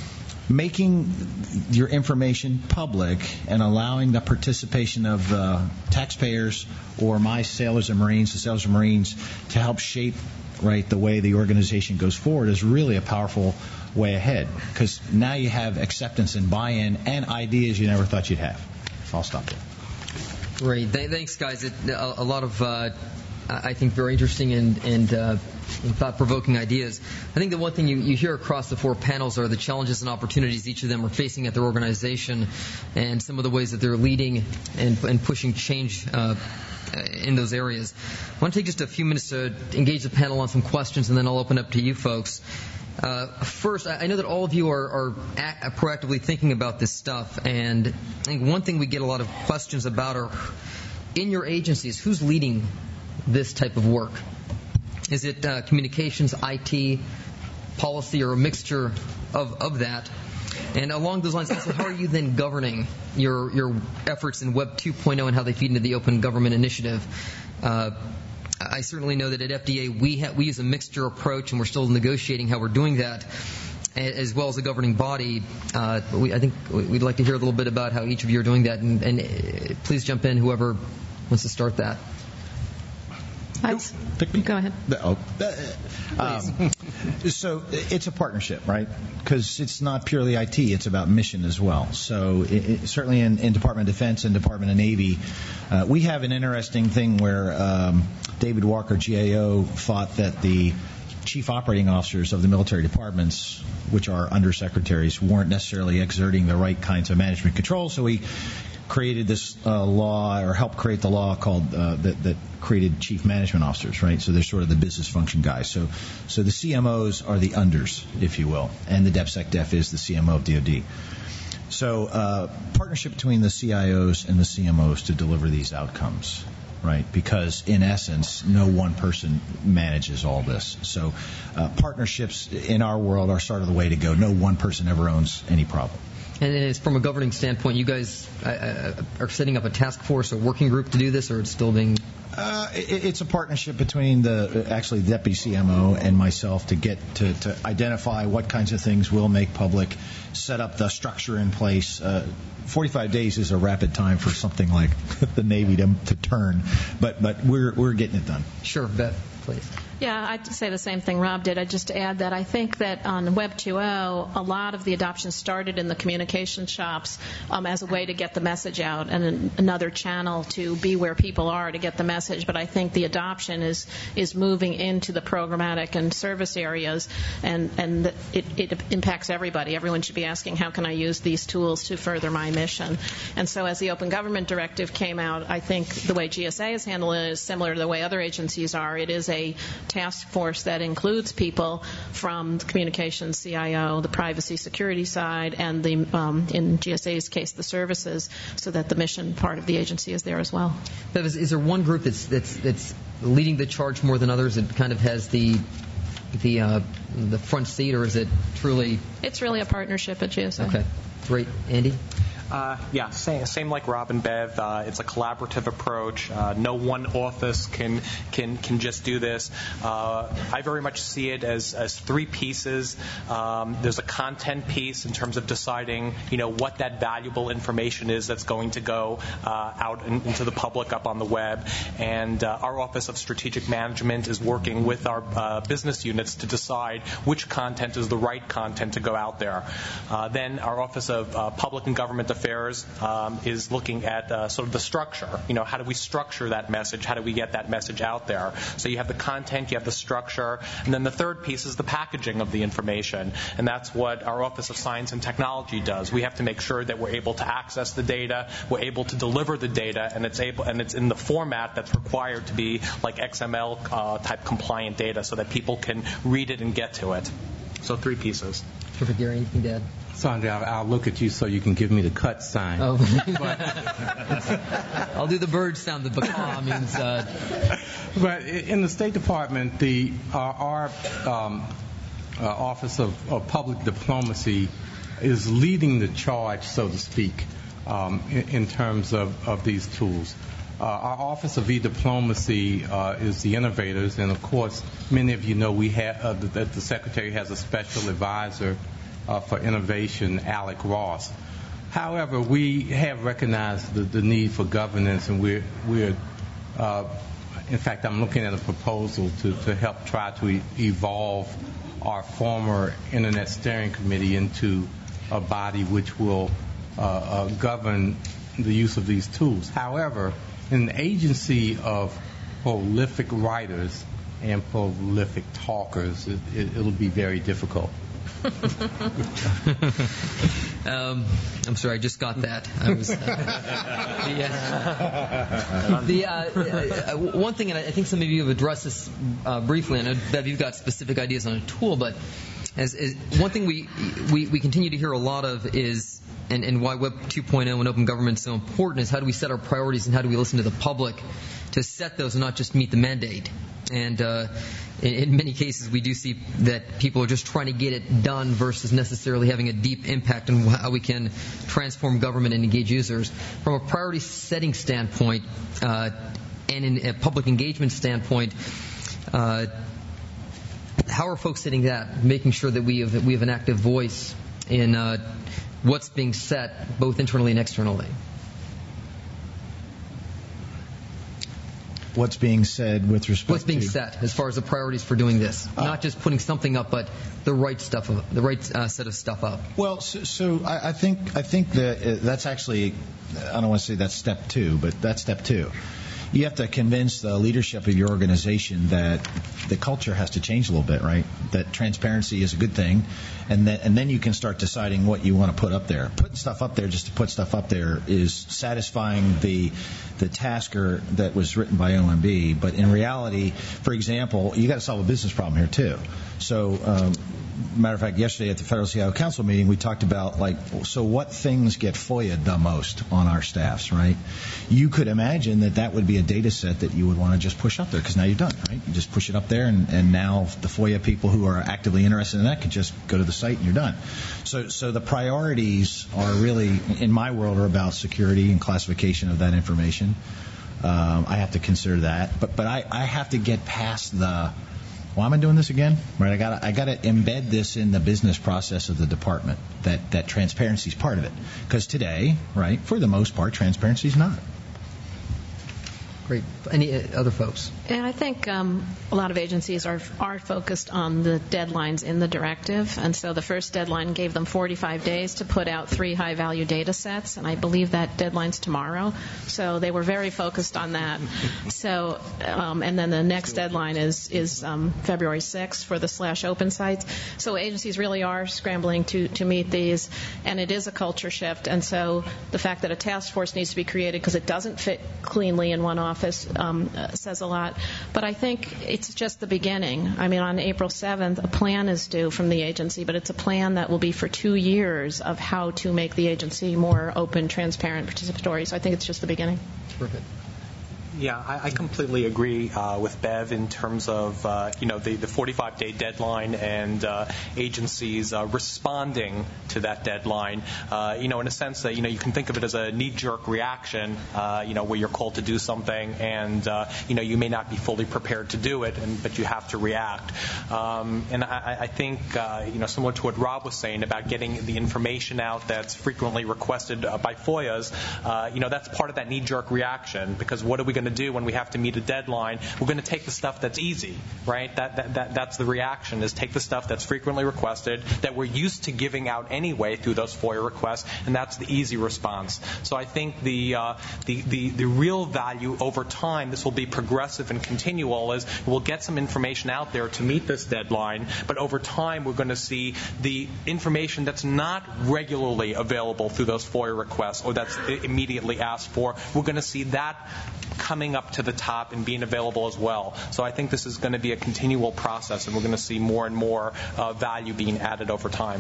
making your information public and allowing the participation of uh, taxpayers or my sailors and Marines, the sailors and Marines, to help shape right the way the organization goes forward is really a powerful way ahead, because now you have acceptance and buy-in and ideas you never thought you'd have. So I'll stop there. Great. Th- thanks, guys. It, a, a lot of, uh, I think, very interesting and, and uh, thought-provoking ideas. I think the one thing you, you hear across the four panels are the challenges and opportunities each of them are facing at their organization, and some of the ways that they're leading and, and pushing change uh, in those areas. I want to take just a few minutes to engage the panel on some questions, and then I'll open up to you folks. Uh, first, I know that all of you are, are a- proactively thinking about this stuff, and I think one thing we get a lot of questions about are, in your agencies, who's leading this type of work? Is it uh, communications, I T, policy, or a mixture of, of that? And along those lines, also, how are you then governing your your efforts in Web two point oh and how they feed into the Open Government Initiative? Uh, I certainly know that at F D A we ha- we use a mixture approach, and we're still negotiating how we're doing that, as well as a governing body. Uh, we, I think we'd like to hear a little bit about how each of you are doing that, and, and uh, please jump in, whoever wants to start that. Let's, Pick me. Go ahead. Oh. Um, so it's a partnership, right? Because it's not purely I T; it's about mission as well. So it, it, certainly in, in Department of Defense and Department of Navy, uh, we have an interesting thing where um, David Walker, G A O, thought that the chief operating officers of the military departments, which are undersecretaries, weren't necessarily exerting the right kinds of management control. So we created this uh, law, or helped create the law called uh, that, that created chief management officers, right? So they're sort of the business function guys. So, so the C M Os are the unders, if you will, and the DepSecDef is the C M O of D O D. So, uh, partnership between the C I Os and the C M Os to deliver these outcomes, right? Because in essence, no one person manages all this. So, uh, partnerships in our world are sort of the way to go. No one person ever owns any problem. And it's from a governing standpoint, you guys uh, are setting up a task force or working group to do this, or it's still being... Uh, it, it's a partnership between the actually the Deputy C M O and myself to get to, to identify what kinds of things we'll make public, set up the structure in place. Uh, forty-five days is a rapid time for something like the Navy to, to turn, but but we're we're getting it done. Sure, Beth, please. Yeah, I'd say the same thing Rob did. I'd just add that I think that on Web two point oh, a lot of the adoption started in the communication shops um, as a way to get the message out and an, another channel to be where people are to get the message. But I think the adoption is is moving into the programmatic and service areas, and, and it, it impacts everybody. Everyone should be asking, how can I use these tools to further my mission? And so as the Open Government Directive came out, I think the way G S A is handling it is similar to the way other agencies are. It is a task force that includes people from the communications, C I O, the privacy security side, and the um, in G S A's case, the services, so that the mission part of the agency is there as well. Is, is there one group that's that's that's leading the charge more than others? It kind of has the the uh, the front seat, or is it truly? It's really a partnership at G S A. Okay, great, Andy. Uh, yeah, same, same like Rob and Bev. Uh, it's a collaborative approach. Uh, no one office can can can just do this. Uh, I very much see it as as three pieces. Um, there's a content piece in terms of deciding, you know, what that valuable information is that's going to go uh, out in, into the public up on the web. And uh, our Office of Strategic Management is working with our uh, business units to decide which content is the right content to go out there. Uh, then our Office of uh, Public and Government Affairs um, is looking at uh, sort of the structure. You know, how do we structure that message? How do we get that message out there? So you have the content, you have the structure, and then the third piece is the packaging of the information. And that's what our Office of Science and Technology does. We have to make sure that we're able to access the data, we're able to deliver the data, and it's able and it's in the format that's required to be like X M L uh, type compliant data, so that people can read it and get to it. So three pieces. Perfect, Gary. Anything to add? Sandra, I'll, I'll look at you so you can give me the cut sign. Oh. I'll do the bird sound. The baka means. Uh... But in the State Department, the uh, our um, uh, Office of, of Public Diplomacy is leading the charge, so to speak, um, in, in terms of, of these tools. Uh, our Office of E-Diplomacy uh, is the innovators, and of course, many of you know we have uh, that the Secretary has a special advisor uh, for innovation, Alec Ross. However, we have recognized the, the need for governance, and we're, we're uh, in fact, I'm looking at a proposal to, to help try to e- evolve our former Internet Steering Committee into a body which will uh, uh, govern the use of these tools. However, in an agency of prolific writers and prolific talkers, it, it, it'll be very difficult. um, I'm sorry, I just got that. I was, uh, the, uh, the uh, one thing, and I think some of you have addressed this uh, briefly, and Bev, you've got specific ideas on a tool, but as, as one thing we, we we continue to hear a lot of is. And, and why Web two point oh and open government is so important is how do we set our priorities and how do we listen to the public to set those and not just meet the mandate. And uh, in, in many cases, we do see that people are just trying to get it done versus necessarily having a deep impact on how we can transform government and engage users. From a priority setting standpoint uh, and in a public engagement standpoint, uh, how are folks setting that, making sure that we have, we have an active voice in uh, what's being set both internally and externally? What's being said with respect to... What's being set as far as the priorities for doing this? Uh, Not just putting something up, but the right stuff, the right uh, set of stuff up. Well, so, so I, I think I think that uh, that's actually, I don't want to say that's step two, but that's step two. You have to convince the leadership of your organization that the culture has to change a little bit, right? That transparency is a good thing, and that, and then you can start deciding what you want to put up there. Putting stuff up there just to put stuff up there is satisfying the the tasker that was written by O M B, but in reality, for example, you got to solve a business problem here too. So. Um, Matter of fact, yesterday at the Federal C I O Council meeting, we talked about, like, so what things get FOIA'd the most on our staffs, right? You could imagine that that would be a data set that you would want to just push up there because now you're done, right? You just push it up there, and, and now the FOIA people who are actively interested in that can just go to the site and you're done. So, so the priorities are really, in my world, are about security and classification of that information. Um, I have to consider that. But, but I, I have to get past the... Why am I doing this again? Right, I got I got to embed this in the business process of the department. That that transparency is part of it. Because today, right, for the most part, transparency is not. Great. Any other folks? And I think um, a lot of agencies are are focused on the deadlines in the directive. And so the first deadline gave them forty-five days to put out three high-value data sets. And I believe that deadline's tomorrow. So they were very focused on that. So, um, and then the next deadline is, is um, February sixth for the slash open sites. So agencies really are scrambling to, to meet these. And it is a culture shift. And so the fact that a task force needs to be created because it doesn't fit cleanly in one office office um, uh, says a lot. But I think it's just the beginning. I mean, on April seventh, a plan is due from the agency, but it's a plan that will be for two years of how to make the agency more open, transparent, participatory. So I think it's just the beginning. Perfect. Yeah, I, I completely agree uh, with Bev in terms of uh, you know the, the forty-five day deadline and uh, agencies uh, responding to that deadline. Uh, you know, in a sense that you know you can think of it as a knee-jerk reaction. Uh, you know, where you're called to do something and uh, you know you may not be fully prepared to do it, and, but you have to react. Um, and I, I think uh, you know similar to what Rob was saying about getting the information out that's frequently requested uh, by FOIAs. Uh, you know, that's part of that knee-jerk reaction, because what are we going to do when we have to meet a deadline? We're going to take the stuff that's easy, right? That, that, that that's the reaction, is take the stuff that's frequently requested, that we're used to giving out anyway through those FOIA requests, and that's the easy response. So I think the uh, the, the the real value over time, this will be progressive and continual, is we'll get some information out there to meet this deadline, but over time we're going to see the information that's not regularly available through those FOIA requests or that's immediately asked for, we're going to see that coming up to the top and being available as well. So I think this is going to be a continual process, and we're going to see more and more uh, value being added over time.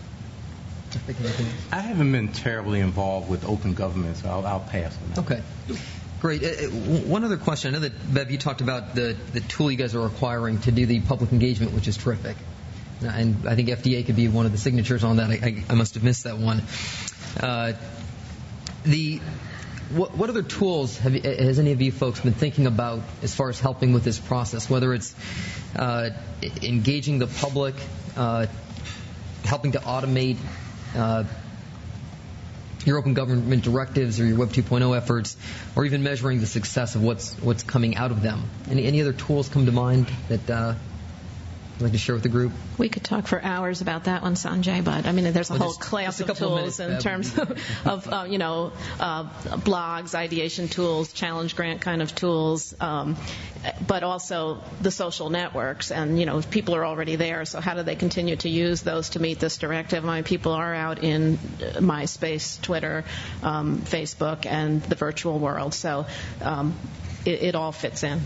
I haven't been terribly involved with open government, so I'll, I'll pass on that. Okay. Great. Uh, one other question. I know that, Bev, you talked about the, the tool you guys are acquiring to do the public engagement, which is terrific. And I think F D A could be one of the signatures on that. I, I, I must have missed that one. Uh, the what, what other tools have you, has any of you folks been thinking about as far as helping with this process, whether it's uh, engaging the public, uh, helping to automate uh, your open government directives or your Web two point oh efforts, or even measuring the success of what's what's coming out of them? Any, any other tools come to mind that uh, you'd like to share with the group? We could talk for hours about that one, Sanjay, but I mean, there's a well, whole just, class just of tools in terms of, of uh, you know, uh, blogs, ideation tools, challenge grant kind of tools, um, but also the social networks. And, you know, people are already there, so how do they continue to use those to meet this directive? I mean, people are out in MySpace, Twitter, um, Facebook, and the virtual world. So um, it, it all fits in.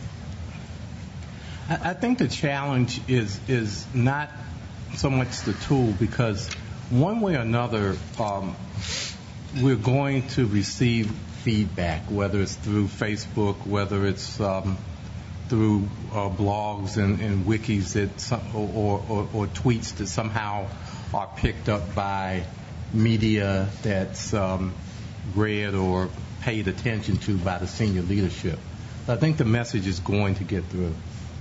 I think the challenge is is not so much the tool, because one way or another um, we're going to receive feedback, whether it's through Facebook, whether it's um, through uh, blogs and, and wikis that some, or, or, or tweets that somehow are picked up by media that's um, read or paid attention to by the senior leadership. I think the message is going to get through.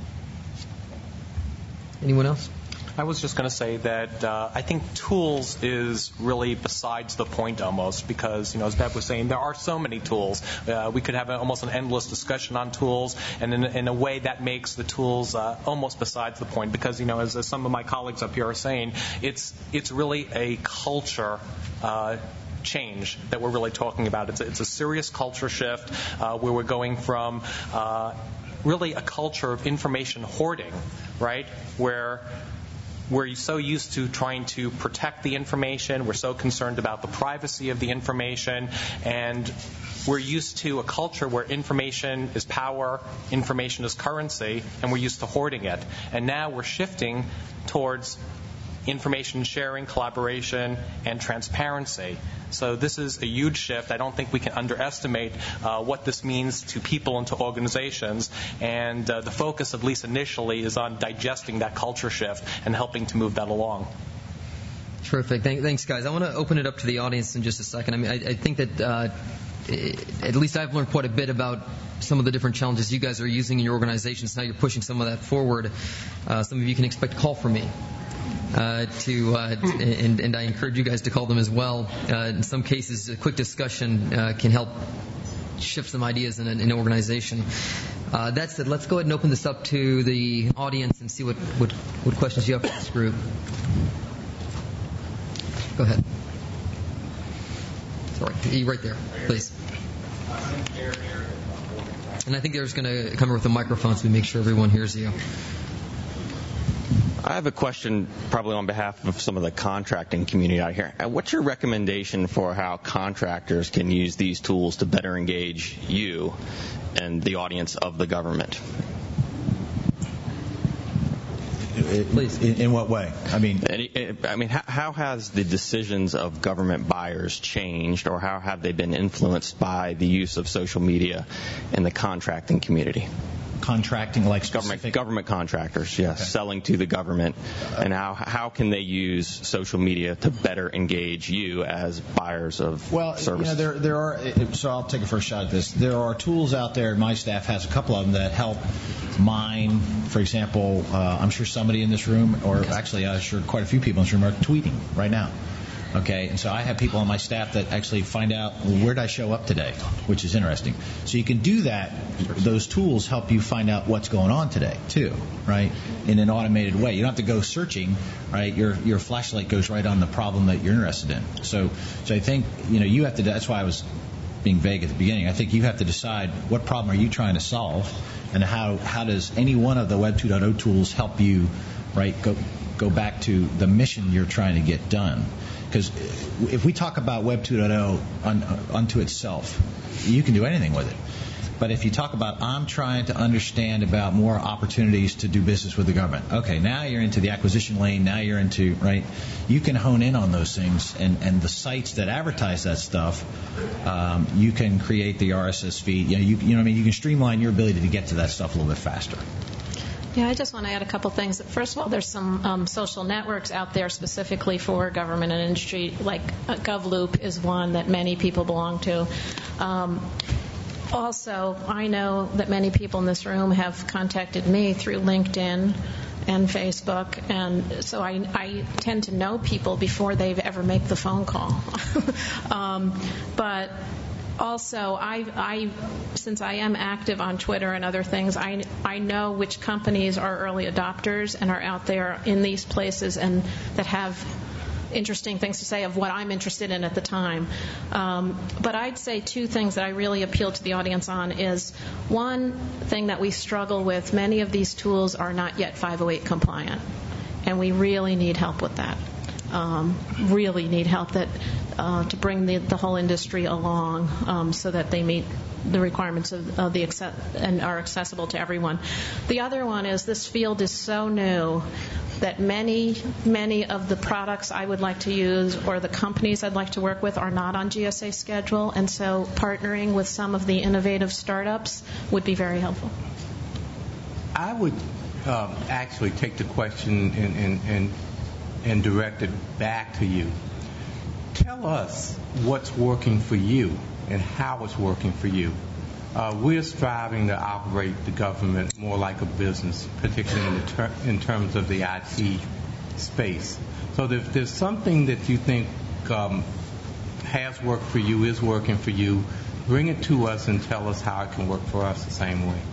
Anyone else? I was just going to say that uh, I think tools is really besides the point almost, because, you know, as Bev was saying, there are so many tools. Uh, we could have a, almost an endless discussion on tools, and in, in a way that makes the tools uh, almost besides the point, because, you know, as, as some of my colleagues up here are saying, it's it's really a culture uh, change that we're really talking about. It's a, it's a serious culture shift uh, where we're going from uh, really a culture of information hoarding, right, where we're so used to trying to protect the information, we're so concerned about the privacy of the information, and we're used to a culture where information is power, information is currency, and we're used to hoarding it. And now we're shifting towards information sharing, collaboration, and transparency. So this is a huge shift. I don't think we can underestimate uh, what this means to people and to organizations. And uh, the focus, at least initially, is on digesting that culture shift and helping to move that along. Terrific. Thanks, guys. I want to open it up to the audience in just a second. I mean, I, I think that uh, at least I've learned quite a bit about some of the different challenges you guys are using in your organizations. Now you're pushing some of that forward. Uh, some of you can expect a call from me. Uh, to uh, and, and I encourage you guys to call them as well. Uh, in some cases, a quick discussion uh, can help shift some ideas in an, in an organization. Uh, that said, let's go ahead and open this up to the audience and see what, what, what questions you have for this group. Go ahead. Sorry, you right there, please. And I think there's going to come with a microphone so we make sure everyone hears you. I have a question probably on behalf of some of the contracting community out here. What's your recommendation for how contractors can use these tools to better engage you and the audience of the government? Please. In, in what way? I mean, I mean, how, how has the decisions of government buyers changed, or how have they been influenced by the use of social media in the contracting community? Contracting, like government specific... government contractors, yes, okay. Selling to the government, and how how can they use social media to better engage you as buyers of well, services? Well, you know, there there are. So I'll take a first shot at this. There are tools out there. My staff has a couple of them that help mine. For example, uh, I'm sure somebody in this room, or actually, I'm sure quite a few people in this room, are tweeting right now. Okay, and so I have people on my staff that actually find out, well, where did I show up today, which is interesting. So you can do that. Those tools help you find out what's going on today, too, right, in an automated way. You don't have to go searching, right? Your your flashlight goes right on the problem that you're interested in. So, so I think, you know, you have to, that's why I was being vague at the beginning. I think you have to decide what problem are you trying to solve, and how, how does any one of the Web two point oh tools help you, right, go, go back to the mission you're trying to get done. Because if we talk about Web two point oh un, unto itself, you can do anything with it. But if you talk about, I'm trying to understand about more opportunities to do business with the government. Okay, now you're into the acquisition lane. Now you're into, right, you can hone in on those things. And, and the sites that advertise that stuff, um, you can create the R S S feed. You know, you, you know what I mean? You can streamline your ability to get to that stuff a little bit faster. Yeah, I just want to add a couple things. First of all, there's some um, social networks out there specifically for government and industry, like uh, GovLoop is one that many people belong to. Um, also, I know that many people in this room have contacted me through LinkedIn and Facebook, and so I, I tend to know people before they ever make the phone call. um, but Also, I, I, since I am active on Twitter and other things, I, I know which companies are early adopters and are out there in these places and that have interesting things to say of what I'm interested in at the time. Um, but I'd say two things that I really appeal to the audience on is, one thing that we struggle with, many of these tools are not yet five oh eight compliant, and we really need help with that. Um, really need help that uh, to bring the, the whole industry along um, so that they meet the requirements of, of the accept, and are accessible to everyone. The other one is this field is so new that many, many of the products I would like to use or the companies I'd like to work with are not on G S A schedule, and so partnering with some of the innovative startups would be very helpful. I would um, actually take the question and, and, and and direct it back to you. Tell us what's working for you and how it's working for you. Uh, we're striving to operate the government more like a business, particularly in, the ter- in terms of the I T space. So if there's something that you think um, has worked for you, is working for you, bring it to us and tell us how it can work for us the same way.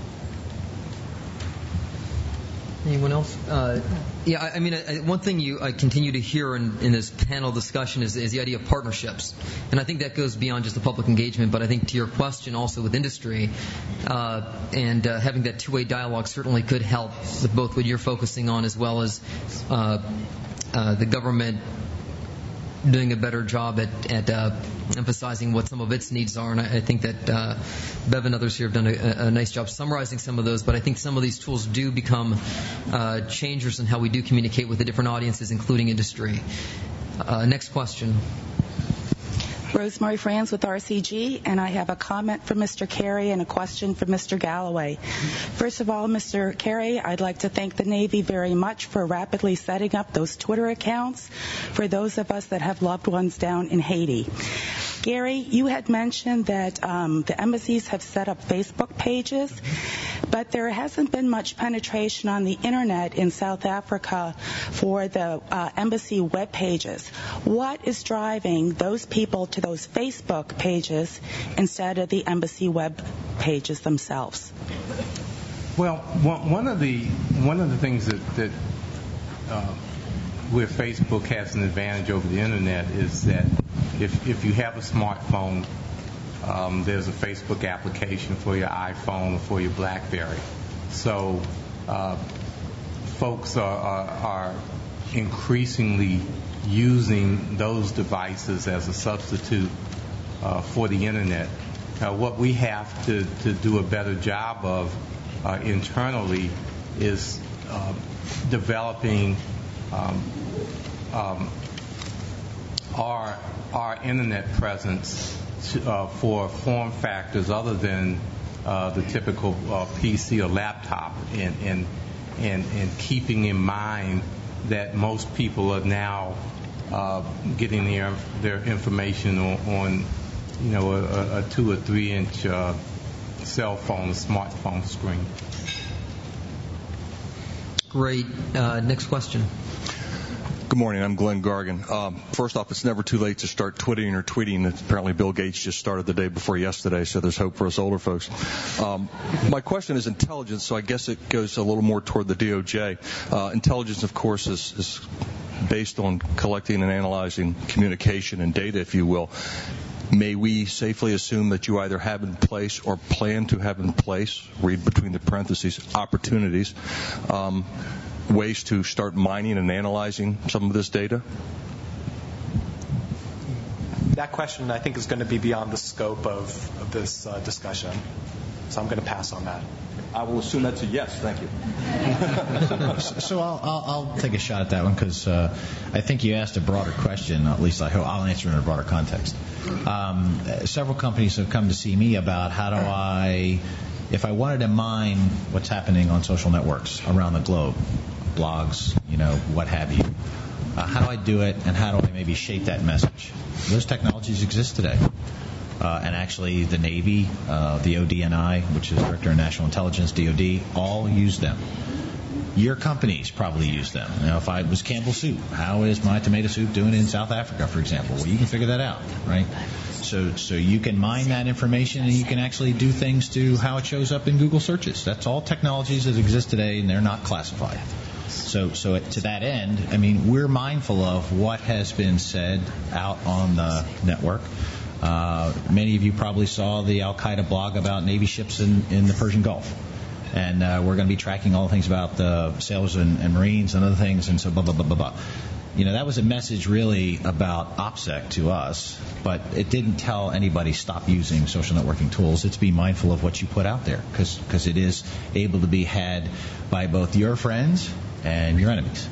Anyone else? Uh, yeah, I, I mean, I, one thing you I continue to hear in, in this panel discussion is, is the idea of partnerships, and I think that goes beyond just the public engagement. But I think to your question, also with industry, uh, and uh, having that two-way dialogue certainly could help with both what you're focusing on as well as uh, uh, the government doing a better job at, at uh, emphasizing what some of its needs are. And I, I think that uh, Bev and others here have done a, a nice job summarizing some of those. But I think some of these tools do become uh, changers in how we do communicate with the different audiences, including industry. Uh, next question. Rosemary Franz with R C G, and I have a comment for Mister Carey and a question for Mister Galloway. First of all, Mister Carey, I'd like to thank the Navy very much for rapidly setting up those Twitter accounts for those of us that have loved ones down in Haiti. Gary, you had mentioned that um, the embassies have set up Facebook pages, but there hasn't been much penetration on the Internet in South Africa for the uh, embassy web pages. What is driving those people to those Facebook pages instead of the embassy web pages themselves? Well, one of the one of the things that, that uh, where Facebook has an advantage over the Internet is that if if you have a smartphone, um, there's a Facebook application for your iPhone or for your BlackBerry. So uh, folks are, are, are increasingly using those devices as a substitute uh, for the Internet. Uh, what we have to, to do a better job of uh, internally is uh, developing um, um, our our internet presence to, uh, for form factors other than uh, the typical uh, P C or laptop, and and and and keeping in mind that most people are now uh, getting their their information on, on you know a, a two or three inch uh, cell phone, smartphone screen. Great. Uh, next question. Good morning. I'm Glenn Gargan. Um, first off, it's never too late to start twitting or tweeting. Apparently, Bill Gates just started the day before yesterday, so there's hope for us older folks. Um, my question is intelligence, so I guess it goes a little more toward the D O J. Uh, intelligence, of course, is, is based on collecting and analyzing communication and data, if you will. May we safely assume that you either have in place or plan to have in place, read between the parentheses, opportunities, um, ways to start mining and analyzing some of this data? That question, I think, is going to be beyond the scope of, of this uh, discussion, so I'm going to pass on that. I will assume that's a yes. Thank you. So I'll, I'll, I'll take a shot at that one because uh, I think you asked a broader question. At least I hope I'll answer in a broader context. Um, several companies have come to see me about how do I, if I wanted to mine what's happening on social networks around the globe, blogs, you know, what have you, uh, how do I do it, and how do I maybe shape that message? Those technologies exist today. Uh, and actually, the Navy, uh, the O D N I, which is Director of National Intelligence, D O D, all use them. Your companies probably use them. Now, if I was Campbell Soup, how is my tomato soup doing in South Africa, for example? Well, you can figure that out, right? So, so you can mine that information, and you can actually do things to how it shows up in Google searches. That's all technologies that exist today, and they're not classified. So, so to that end, I mean, we're mindful of what has been said out on the network. Uh, many of you probably saw the Al-Qaeda blog about Navy ships in, in the Persian Gulf. And uh, we're going to be tracking all the things about the sailors and, and Marines and other things, and so blah, blah, blah, blah, blah. You know, that was a message really about OPSEC to us, but it didn't tell anybody stop using social networking tools. It's be mindful of what you put out there, because it is able to be had by both your friends and your enemies.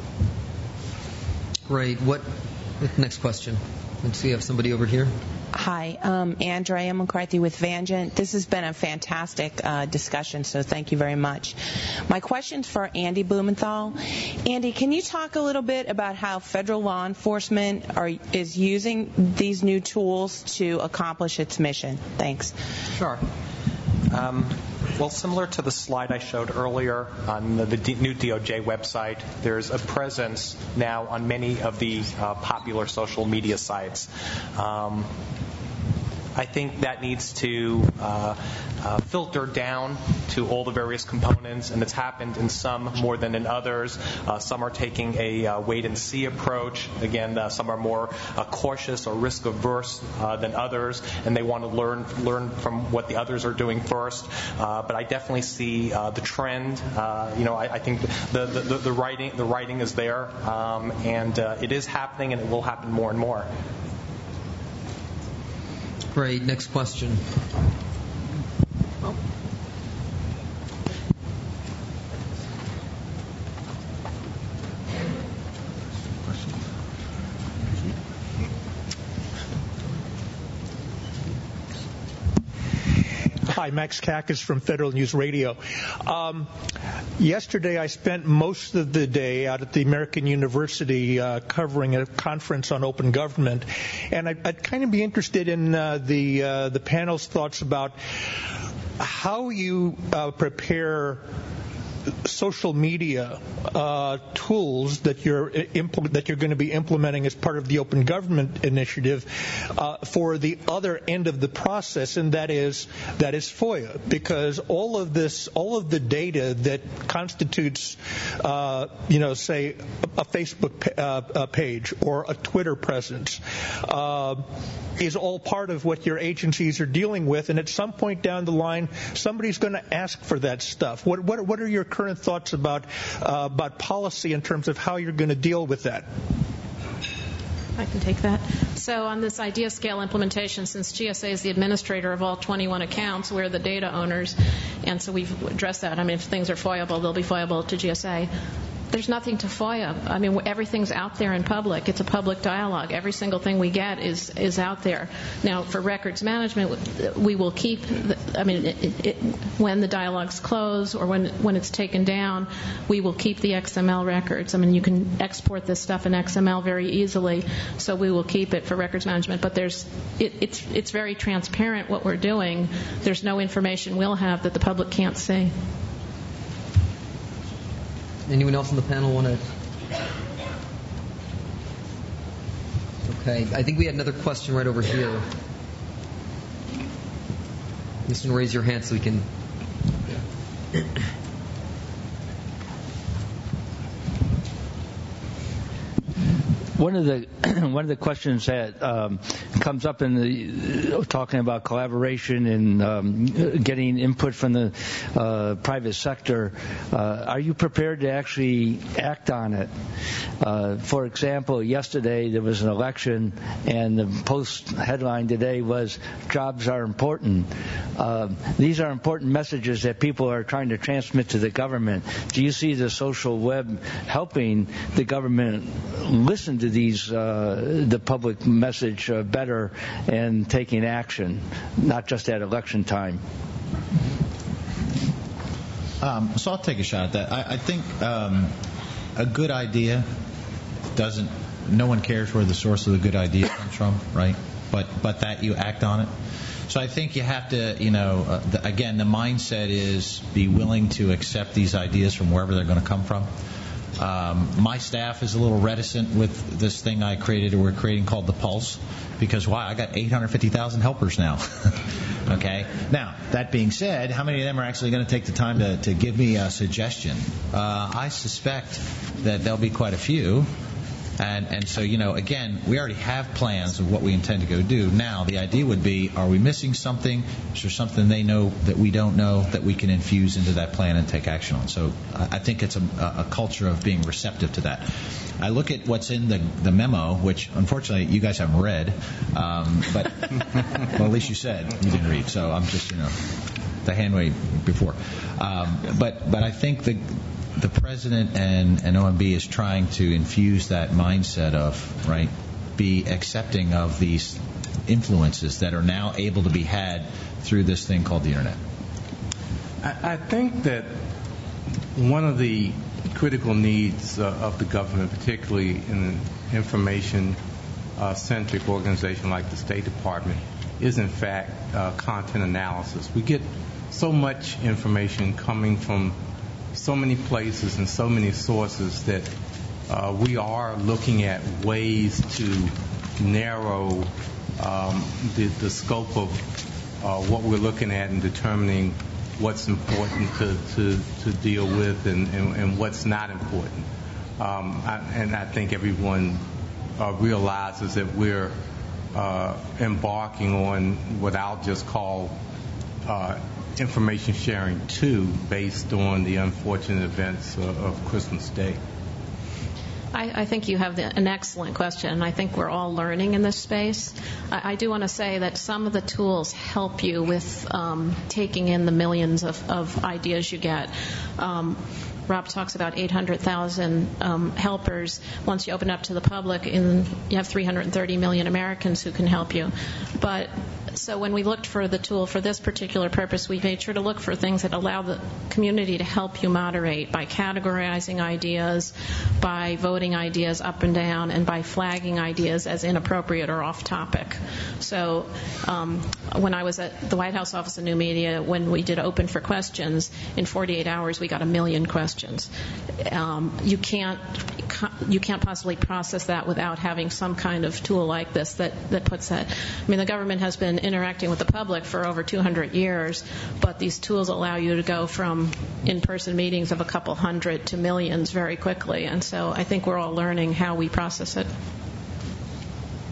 Great. What? Next question. Let's see. I have somebody over here. Hi, um, Andrea McCarthy with Vangent. This has been a fantastic uh, discussion, so thank you very much. My question's for Andy Blumenthal. Andy, can you talk a little bit about how federal law enforcement are, is using these new tools to accomplish its mission? Thanks. Sure. Um, well, similar to the slide I showed earlier on the, the D, new D O J website, there's a presence now on many of the uh, popular social media sites. Um, I think that needs to uh, uh, filter down to all the various components, and it's happened in some more than in others. Uh, some are taking a uh, wait-and-see approach. Again, uh, some are more uh, cautious or risk-averse uh, than others, and they want to learn learn from what the others are doing first. Uh, but I definitely see uh, the trend. Uh, you know, I, I think the, the, the writing the writing is there, um, and uh, it is happening, and it will happen more and more. Great. Next question. Oh. Hi, Max Kakis from Federal News Radio. Um, yesterday, I spent most of the day out at the American University uh, covering a conference on open government, and I'd, I'd kind of be interested in uh, the uh, the panel's thoughts about how you uh, prepare social media uh, tools that you're implement, that you're going to be implementing as part of the Open Government Initiative uh, for the other end of the process, and that is that is FOIA, because all of this, all of the data that constitutes, uh, you know, say a Facebook uh, a page or a Twitter presence. Uh, is all part of what your agencies are dealing with, and at some point down the line, somebody's going to ask for that stuff. What what what are your current thoughts about uh, about policy in terms of how you're going to deal with that? I can take that. So on this idea scale implementation, since G S A is the administrator of all twenty-one accounts, we're the data owners, and so we've addressed that. I mean, if things are FOIAble, they'll be FOIAble to G S A. There's nothing to FOIA. I mean, everything's out there in public. It's a public dialogue. Every single thing we get is is out there. Now, for records management, we will keep, the, I mean, it, it, it, when the dialogues close or when when it's taken down, we will keep the X M L records. I mean, you can export this stuff in X M L very easily, so we will keep it for records management. But there's, it, it's it's very transparent what we're doing. There's no information we'll have that the public can't see. Anyone else on the panel want to? Okay, I think we had another question right over here. Just want to raise your hand so we can. One of the one of the questions that um, comes up in the uh, talking about collaboration and um, getting input from the uh, private sector, uh, are you prepared to actually act on it? Uh, for example, yesterday there was an election, and the Post headline today was "Jobs are important." Uh, these are important messages that people are trying to transmit to the government. Do you see the social web helping the government listen to these uh, the public message uh, better and taking action, not just at election time? Um, so I'll take a shot at that. I, I think um, a good idea doesn't. No one cares where the source of the good idea comes from, right? But but that you act on it. So I think you have to, you know, uh, the, again, the mindset is be willing to accept these ideas from wherever they're going to come from. Um, my staff is a little reticent with this thing I created, or we're creating, called the Pulse, because why? I got eight hundred fifty thousand helpers now. Okay. Now, that being said, how many of them are actually going to take the time to, to give me a suggestion? Uh, I suspect that there'll be quite a few. And, and so, you know, again, we already have plans of what we intend to go do. Now, the idea would be, are we missing something? Is there something they know that we don't know that we can infuse into that plan and take action on? So I think it's a, a culture of being receptive to that. I look at what's in the, the memo, which, unfortunately, you guys haven't read. Um, but, well, at least you said you didn't read. So I'm just, you know, the handwave before. Um, but, but I think the... The president and, and O M B is trying to infuse that mindset of, right, be accepting of these influences that are now able to be had through this thing called the Internet. I, I think that one of the critical needs uh, of the government, particularly in an information-centric uh, organization like the State Department, is in fact uh, content analysis. We get so much information coming from so many places and so many sources that uh, we are looking at ways to narrow um, the, the scope of uh, what we're looking at and determining what's important to, to, to deal with and, and, and what's not important. Um, I, and I think everyone uh, realizes that we're uh, embarking on what I'll just call uh, information sharing two, based on the unfortunate events of, of Christmas Day. I, I think you have the, an excellent question, and I think we're all learning in this space. I, I do want to say that some of the tools help you with um, taking in the millions of, of ideas you get. Um, Rob talks about eight hundred thousand um, helpers. Once you open up to the public, in, you have three hundred thirty million Americans who can help you. But so when we looked for the tool for this particular purpose, we made sure to look for things that allow the community to help you moderate by categorizing ideas, by voting ideas up and down, and by flagging ideas as inappropriate or off topic. So um, when I was at the White House Office of New Media, when we did Open for Questions, in forty-eight hours we got a million questions. Um, you can't you can't possibly process that without having some kind of tool like this that, that puts that. I mean, the government has been interacting with the public for over two hundred years, but these tools allow you to go from in-person meetings of a couple hundred to millions very quickly. And so I think we're all learning how we process it.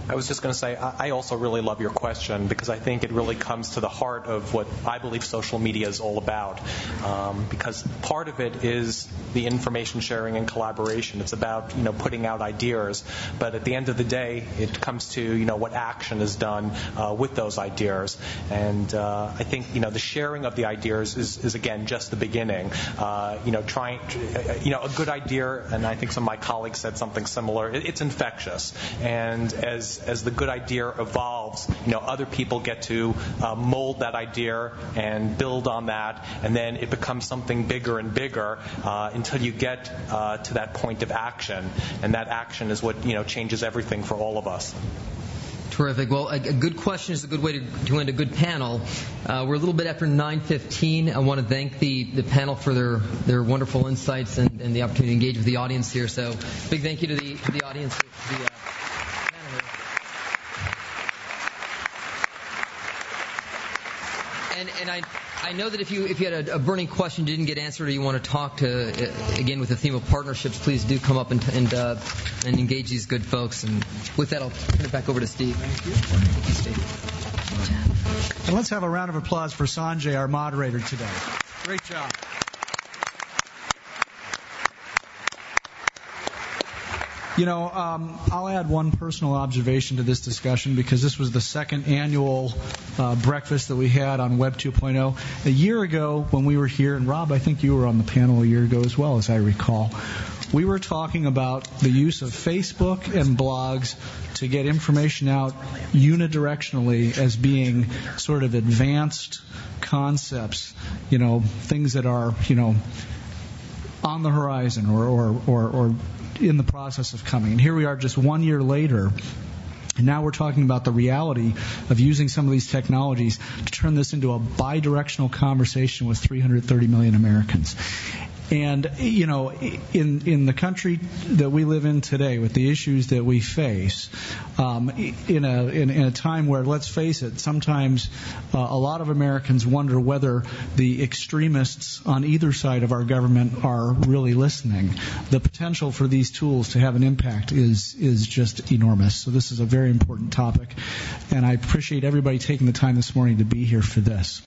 I was just going to say, I also really love your question because I think it really comes to the heart of what I believe social media is all about. Um, because part of it is the information sharing and collaboration. It's about, you know, putting out ideas. But at the end of the day, it comes to, you know, what action is done uh, with those ideas. And uh, I think, you know, the sharing of the ideas is, is again, just the beginning. Uh, you know, trying, you know, a good idea, and I think some of my colleagues said something similar, it, it's infectious. And as as the good idea evolves, you know, other people get to uh, mold that idea and build on that, and then it becomes something bigger and bigger uh, until you get uh, to that point of action. And that action is what, you know, changes everything for all of us. Terrific. Well, a, a good question is a good way to, to end a good panel. Uh, we're a little bit after nine fifteen. I want to thank the, the panel for their, their wonderful insights and, and the opportunity to engage with the audience here. So big thank you to the, to the audience. The, uh, And, and I, I know that if you if you had a, a burning question didn't get answered, or you want to talk to uh, again with the theme of partnerships, please do come up and and, uh, and engage these good folks. And with that, I'll turn it back over to Steve. Thank you. Thank you, Steve. And let's have a round of applause for Sanjay, our moderator today. Great job. You know, um, I'll add one personal observation to this discussion because this was the second annual uh, breakfast that we had on Web two point oh. A year ago when we were here, and Rob, I think you were on the panel a year ago as well, as I recall, we were talking about the use of Facebook and blogs to get information out unidirectionally as being sort of advanced concepts, you know, things that are, you know, on the horizon or or or, or in the process of coming. And here we are just one year later, and now we're talking about the reality of using some of these technologies to turn this into a bi-directional conversation with three hundred thirty million Americans. And, you know, in in the country that we live in today, with the issues that we face, um, in a in, in a time where, let's face it, sometimes uh, a lot of Americans wonder whether the extremists on either side of our government are really listening. The potential for these tools to have an impact is is just enormous. So this is a very important topic, and I appreciate everybody taking the time this morning to be here for this.